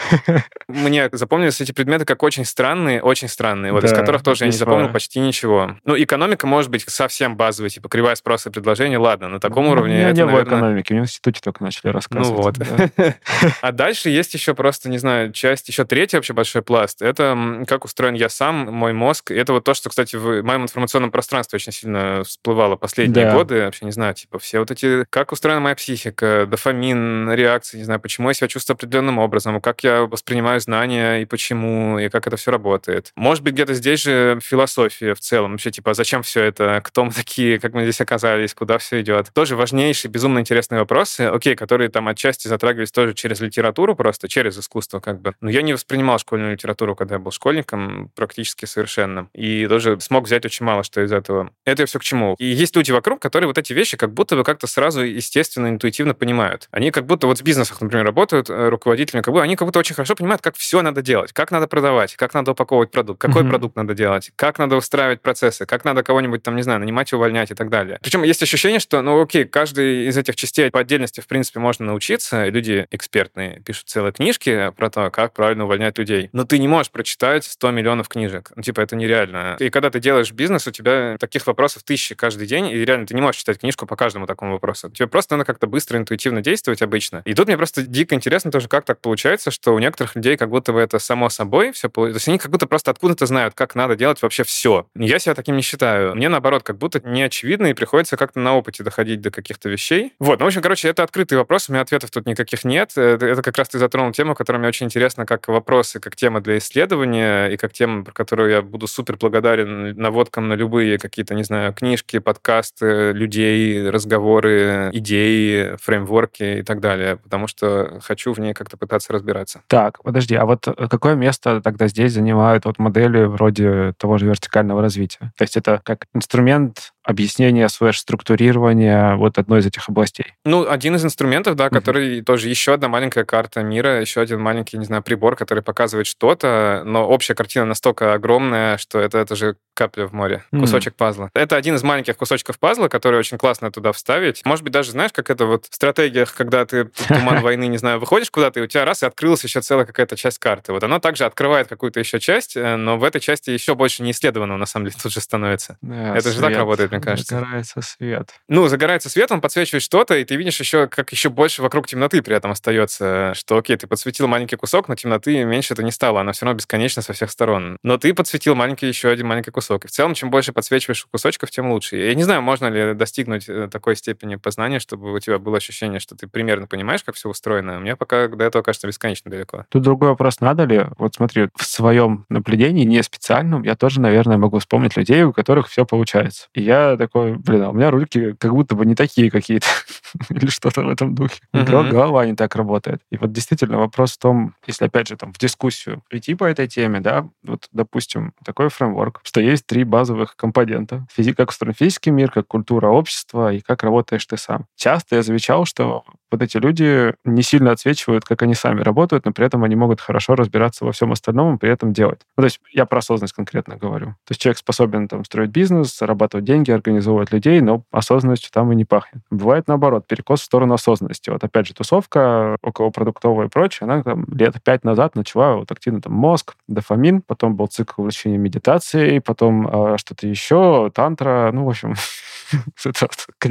мне запомнились эти предметы как очень странные, очень странные, вот, Да, из которых тоже я не запомнил весьма. почти ничего. Ну, экономика может быть совсем базовой, типа кривая спроса и предложения, ладно, на таком Ну, уровне у меня это, не было наверное... экономики, мне в институте только начали рассказывать. Ну вот. Да. А дальше есть еще просто, не знаю, часть, еще третий вообще большой пласт. Это м, как устроен я сам, мой мозг. И это вот то, что, кстати, в моем информационном пространстве очень сильно всплывало последние Да. годы. Вообще не знаю, типа все вот эти... Как устроена моя психика, дофамин, реакции, не знаю, почему я себя чувствую определенным образом, как я воспринимаю знания и почему, и как это все работает. Может быть, где-то здесь же философия в целом. Вообще, типа, а зачем все это? Кто мы такие? Как мы здесь оказались? Куда все идет? Тоже важнейшие, безумно интересные вопросы, окей, которые там отчасти затрагивались тоже через литературу просто, через искусство как бы. Но я не воспринимал школьную литературу, когда я был школьником, практически совершенно. И тоже смог взять очень мало что из этого. Это все к чему? И есть люди вокруг, которые вот эти вещи как будто бы как-то сразу, естественно, интуитивно понимают. Они как будто вот в бизнесах, например, работают э, руководителями, как бы они как будто очень хорошо понимают, как все надо делать, как надо продавать, как надо упаковывать продукт, какой mm-hmm. продукт надо делать, как надо устраивать процессы, как надо кого-нибудь там, не знаю, нанимать, увольнять и так далее. Причем есть ощущение, что, ну окей, каждый из этих частей по отдельности, в принципе, можно научиться. Люди экспертные пишут целые книжки про то, как правильно увольнять людей. Но ты не можешь прочитать сто миллионов книжек. Ну, типа, это нереально. И когда ты делаешь бизнес, у тебя таких вопросов тысячи каждый день, и реально ты не можешь читать книжку по каждому такому вопросу. Тебе просто надо как-то быстро, интуитивно действовать обычно. И тут мне просто дико интересно тоже, как так получается, что у некоторых людей как будто бы это само собой все получается. То есть они как будто просто откуда-то знают, как надо делать вообще все. Я себя таким не считаю. Мне, наоборот, как будто не очевидно, и приходится как-то на опыте доходить до каких-то вещей. Вот. Ну, в общем, короче, это открытый вопрос, у меня ответов тут никаких нет. Это, это как раз ты затронул тему, которая мне очень интересна, как вопросы, как тема для исследования, и как тема, про которую я буду супер благодарен наводкам на любые какие-то, не знаю, книжки, подкасты, людей, разговоры, идеи, фреймворки и так далее, потому что хочу в ней как-то пытаться разбираться. Так, подожди, а вот какое место тогда здесь занимают вот модели вроде того же вертикального развития? То есть это как инструмент объяснения, структурирования вот одной из этих областей? Ну, один из инструментов, да, который uh-huh. тоже еще одна маленькая карта мира, еще один маленький, не знаю, прибор, который показывает что-то, но общая картина настолько огромная, что это, это же капля в море, uh-huh. кусочек пазла. Это один из маленьких кусочков пазла, который очень классно туда вставить. Может быть, даже, знаешь, как это вот в стратегиях, когда ты в туман войны, не знаю, выходишь куда-то, и у тебя раз, и открылась еще целая какая-то часть карты. Вот оно также открывает какую-то еще часть, но в этой части еще больше не исследованного, на самом деле, тут же становится. Да, это свет. же так работает, мне кажется. Загорается свет. Ну, загорается свет, он подсвечивает что-то, и ты видишь еще, как еще больше вокруг темноты при этом остается, что, окей, ты подсветил маленький кусок, но темноты меньше это не стало, она все равно бесконечна со всех сторон. Но ты подсветил маленький еще один маленький кусок. И в целом, чем больше подсвечиваешь кусочков, тем лучше. Я не знаю, можно ли достигнуть такой степени познания, чтобы у тебя было ощущение, что ты примерно понимаешь, как все устроено. Мне пока до этого кажется бесконечно далеко. Тут другой вопрос, надо ли? Вот смотри, в своем наблюдении, не специальном, я тоже, наверное, могу вспомнить людей, у которых все получается. И я такой, блин, а у меня рульки как будто бы не такие какие-то. Или что-то в этом духе. Mm-hmm. Голова не так работает. И вот действительно вопрос в том, если опять же там в дискуссию прийти по этой теме, да, вот, допустим, такой фреймворк, что есть три базовых компонента. Физи- как устроен физический мир, как культура общества и как работаешь ты сам. Часто я замечал, что вот эти люди не сильно отсвечивают, как они сами работают, но при этом они могут хорошо разбираться во всем остальном и при этом делать. Ну, то есть я про осознанность конкретно говорю. То есть человек способен там строить бизнес, зарабатывать деньги, организовывать людей, но осознанностью там и не пахнет. Бывает наоборот, перекос в сторону осознанности. Вот опять же, тусовка околопродуктовая и прочее, она там лет пять назад начала вот активно там мозг, дофамин, потом был цикл увлечения медитацией, потом э, что-то еще, тантра, ну, в общем, это книжка.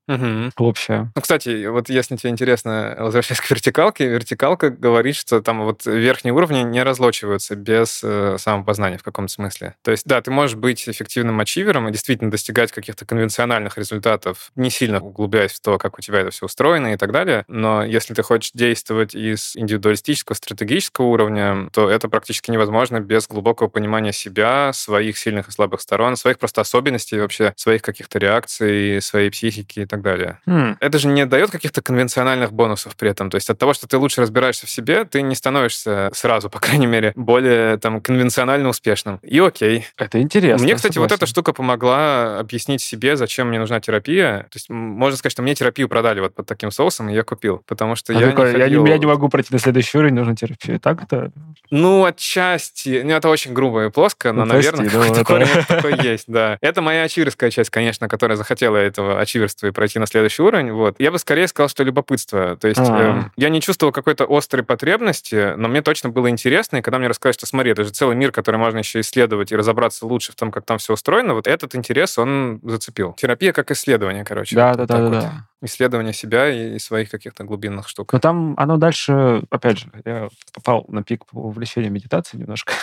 Угу. общее. Ну, кстати, вот если тебе интересно, возвращаясь к вертикалке, вертикалка говорит, что там вот верхние уровни не разлочиваются без э, самопознания в каком-то смысле. То есть, да, ты можешь быть эффективным ачивером и действительно достигать каких-то конвенциональных результатов, не сильно углубляясь в то, как у тебя это все устроено и так далее. Но если ты хочешь действовать из индивидуалистического, стратегического уровня, то это практически невозможно без глубокого понимания себя, своих сильных и слабых сторон, своих просто особенностей вообще, своих каких-то реакций, своей психики и так далее. Хм. Это же не дает каких-то конвенциональных бонусов при этом. То есть от того, что ты лучше разбираешься в себе, ты не становишься сразу, по крайней мере, более там конвенционально успешным. И окей. Это интересно. Мне, кстати, согласен. вот эта штука помогла объяснить себе, зачем мне нужна терапия. То есть можно сказать, что мне терапию продали вот под таким соусом, и я купил. Потому что А я такое, не я, не, ходил... я не могу пройти на следующий уровень, нужна терапия. Так это? Ну, отчасти. Ну, это очень грубо и плоско, но, Ну, прости, наверное, ну, какой-то это- корень такой есть, да. Это моя ачиверская часть, конечно, которая захотела этого ачиверства и пройти на следующий уровень. Вот. Я бы скорее сказал, что любопытство. То есть А. эм, я не чувствовал какой-то острой потребности, но мне точно было интересно, и когда мне рассказали, что смотри, это же целый мир, который можно еще исследовать и разобраться лучше в том, как там все устроено, вот этот интерес, он зацепил. Терапия как исследование, короче. Да, вот да, так да, да, вот. да. Исследование себя и своих каких-то глубинных штук. Но там оно дальше, опять же, я попал на пик увлечения медитацией немножко.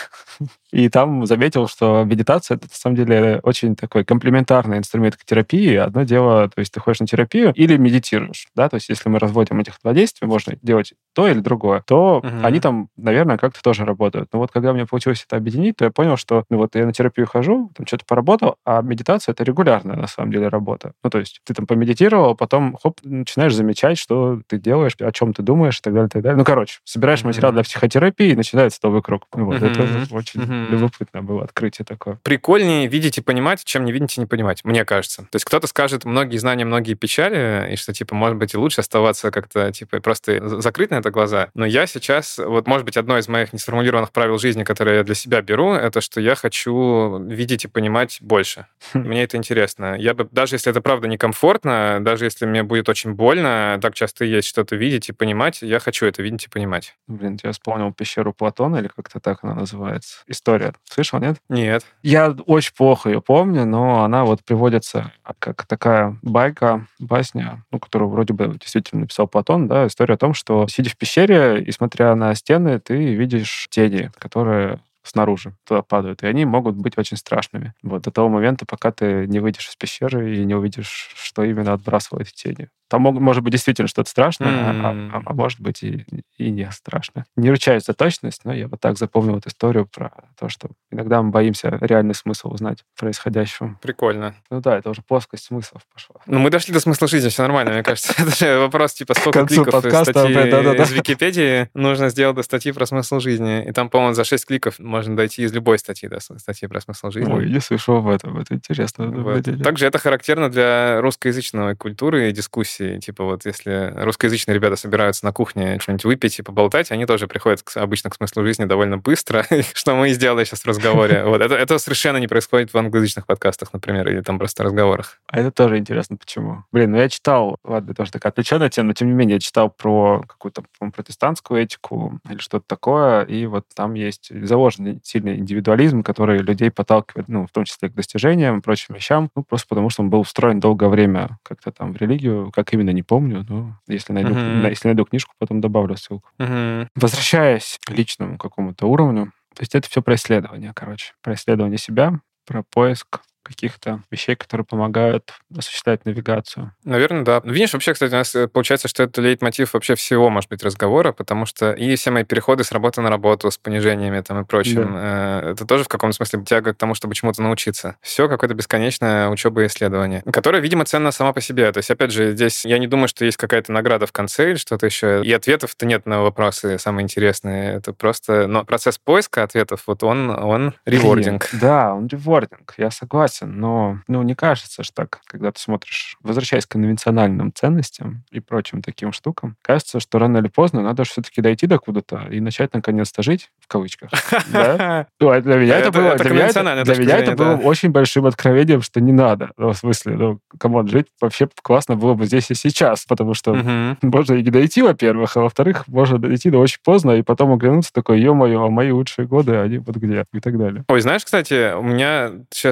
И там заметил, что медитация — это, на самом деле, очень такой комплементарный инструмент к терапии. Одно дело, то есть ты ходишь на терапию или медитируешь, да, то есть если мы разводим этих два действия, можно делать то или другое, то Мгм. они там, наверное, как-то тоже работают. Но вот когда у меня получилось это объединить, то я понял, что ну вот я на терапию хожу, там что-то поработал, а медитация — это регулярная, на самом деле, работа. Ну, то есть ты там помедитировал, потом, хоп, начинаешь замечать, что ты делаешь, о чем ты думаешь и так далее, и так далее. Ну, короче, собираешь Мгм. материал для психотерапии, и начинается новый круг. Ну, вот, это Мгм. очень Мгм. любопытно было открытие такое. Прикольнее видеть и понимать, чем не видеть и не понимать, мне кажется. То есть кто-то скажет многие знания, многие печали, и что, типа, может быть, и лучше оставаться как-то, типа, просто з- закрыть на это глаза. Но я сейчас, вот, может быть, одно из моих несформулированных правил жизни, которые я для себя беру, это что я хочу видеть и понимать больше. Хм. Мне это интересно. Я бы, даже если это правда некомфортно, даже если мне будет очень больно, так часто есть что-то видеть и понимать, я хочу это видеть и понимать. Блин, я вспомнил пещеру Платона, или как-то так она называется. История. Слышал, нет? Нет. Я очень плохо ее помню, но она вот приводится как такая байка, басня, ну, которую вроде бы действительно написал Платон, да, история о том, что, сидя в пещере и смотря на стены, ты видишь тени, которые снаружи туда падают, и они могут быть очень страшными. Вот до того момента, пока ты не выйдешь из пещеры и не увидишь, что именно отбрасывают тени. Там мог- может быть действительно что-то страшное, а- а, М. а может быть и, и не страшное. Не ручаюсь за точность, но я вот так запомнил эту историю про то, что иногда мы боимся реальный смысл узнать происходящего. Прикольно. Ну да, это уже плоскость смыслов пошла. Ну, мы дошли до смысла жизни, все нормально, мне кажется. Это же вопрос, типа, К сколько концу кликов из подкаста, статьи да-да-да. из Википедии нужно сделать до статьи про смысл жизни. И там, по-моему, за шесть кликов можно дойти из любой статьи до с- статьи про смысл жизни. Ой, не слышал об этом. Это интересно. Вот. наблюдение. Также это характерно для русскоязычной культуры и дискуссии. Типа вот если русскоязычные ребята собираются на кухне что-нибудь выпить и поболтать, они тоже приходят к- обычно к смыслу жизни довольно быстро, что мы и сделали сейчас в разговоре. Вот. Это, это совершенно не происходит в англоязычных подкастах, например, или там просто разговорах. А это тоже интересно, почему. Блин, ну я читал, ладно, тоже такая отвлеченная тема, но тем не менее я читал про какую-то, по-моему, протестантскую этику или что-то такое, и вот там есть заложенный сильный индивидуализм, который людей подталкивает, ну, в том числе к достижениям и прочим вещам, ну, просто потому что он был встроен долгое время как-то там в религию, как именно, не помню, но если найду, Мгм. если найду книжку, потом добавлю ссылку. Мгм. Возвращаясь к личному какому-то уровню, то есть это все про исследование, короче, про исследование себя, про поиск каких-то вещей, которые помогают осуществлять навигацию. Наверное, да. Видишь, вообще, кстати, у нас э, получается, что это лейтмотив вообще всего, может быть, разговора, потому что и все мои переходы с работы на работу, с понижениями там и прочим, э, это тоже в каком-то смысле тяга к тому, чтобы чему-то научиться. Все какое-то бесконечная учеба и исследование, которая, видимо, ценна сама по себе. То есть, опять же, здесь я не думаю, что есть какая-то награда в конце или что-то еще. И ответов-то нет на вопросы самые интересные. Это просто... Но процесс поиска ответов, вот он, он ревординг. Блин, да, он ревординг, я согласен, но ну, не кажется же так, когда ты смотришь, возвращаясь к конвенциональным ценностям и прочим таким штукам, кажется, что рано или поздно надо все-таки дойти до куда-то и начать наконец-то жить, в кавычках. Да? Ну, Для меня это Это- было, это для меня это- конвенциональная для точка меня это зрения, было да. очень большим откровением, что не надо. Ну, в смысле, ну, камон, жить вообще классно было бы здесь и сейчас, потому что Мгм. можно и не дойти, во-первых, а во-вторых, можно дойти, но очень поздно, и потом оглянуться такой, ё-моё, а мои лучшие годы, они вот где, и так далее. Ой, знаешь, кстати, у меня сейчас накопилось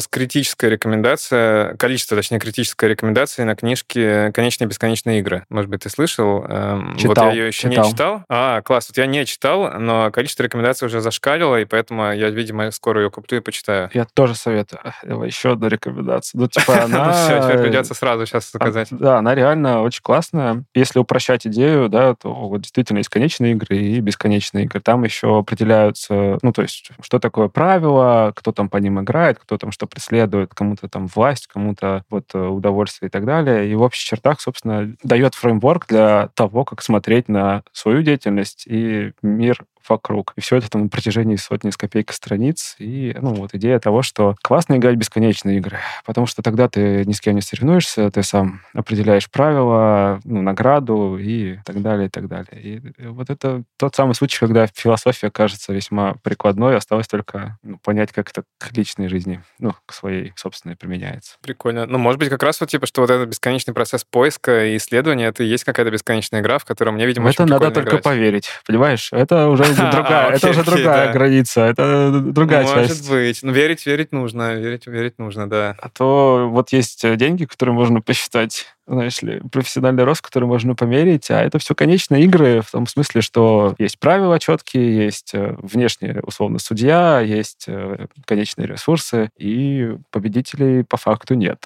критическая рекомендация, количество, точнее, критической рекомендации на книжке «Конечные и бесконечные игры». Может быть, ты слышал? Читал. Вот я ее еще читал. не читал. А, класс. Вот я не читал, но количество рекомендаций уже зашкалило, и поэтому я, видимо, скоро ее куплю и почитаю. Я тоже советую. Еще одну рекомендацию. Ну, типа, она... Ну все, теперь придется сразу сейчас заказать. Да, она реально очень классная. Если упрощать идею, да, то вот действительно есть конечные игры и бесконечные игры. Там еще определяются, ну, то есть, что такое правило, кто там по ним играет, кто там что преследует, кому-то там власть, кому-то вот удовольствие и так далее. И в общих чертах, собственно, дает фреймворк для того, как смотреть на свою деятельность и мир вокруг. И все это там на протяжении сотни с копейкой страниц. И, ну, вот идея того, что классно играть в бесконечные игры, потому что тогда ты ни с кем не соревнуешься, ты сам определяешь правила, ну, награду и так далее, и так далее. И вот это тот самый случай, когда философия кажется весьма прикладной, осталось только ну, понять, как это к личной жизни, ну, к своей собственной применяется. Прикольно. Ну, может быть, как раз вот типа, что вот этот бесконечный процесс поиска и исследования, это и есть какая-то бесконечная игра, в которой мне, видимо, очень прикольно играть. Это надо только поверить, понимаешь? Это уже другая, это уже другая граница, это другая часть. Может быть. Ну, верить, верить нужно, верить, верить нужно, да. А то вот есть деньги, которые можно посчитать, знаешь ли, профессиональный рост, который можно померить, а это все конечные игры в том смысле, что есть правила четкие, есть внешне, условно, судья, есть конечные ресурсы, и победителей по факту нет.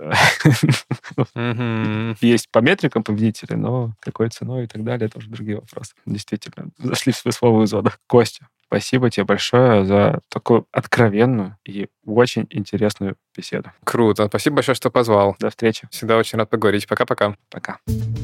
Есть по метрикам победители, но какой ценой и так далее, это уже другие вопросы. Действительно, зашли в смысловую зону. Костя, спасибо тебе большое за такую откровенную и очень интересную беседу. Круто. Спасибо большое, что позвал. До встречи. Всегда очень рад поговорить. Пока-пока. Пока.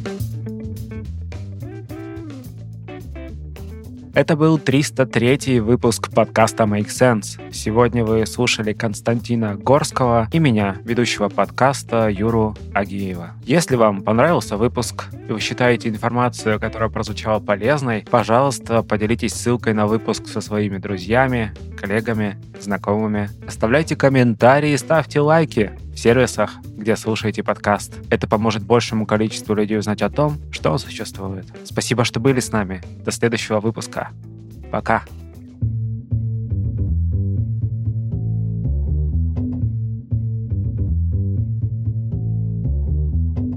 Это был триста третий выпуск подкаста Make Sense. Сегодня вы слушали Константина Горского и меня, ведущего подкаста Юру Агеева. Если вам понравился выпуск и вы считаете информацию, которая прозвучала полезной, пожалуйста, поделитесь ссылкой на выпуск со своими друзьями, коллегами, знакомыми. Оставляйте комментарии, ставьте лайки в сервисах, где слушаете подкаст. Это поможет большему количеству людей узнать о том, что он существует. Спасибо, что были с нами. До следующего выпуска. Пока.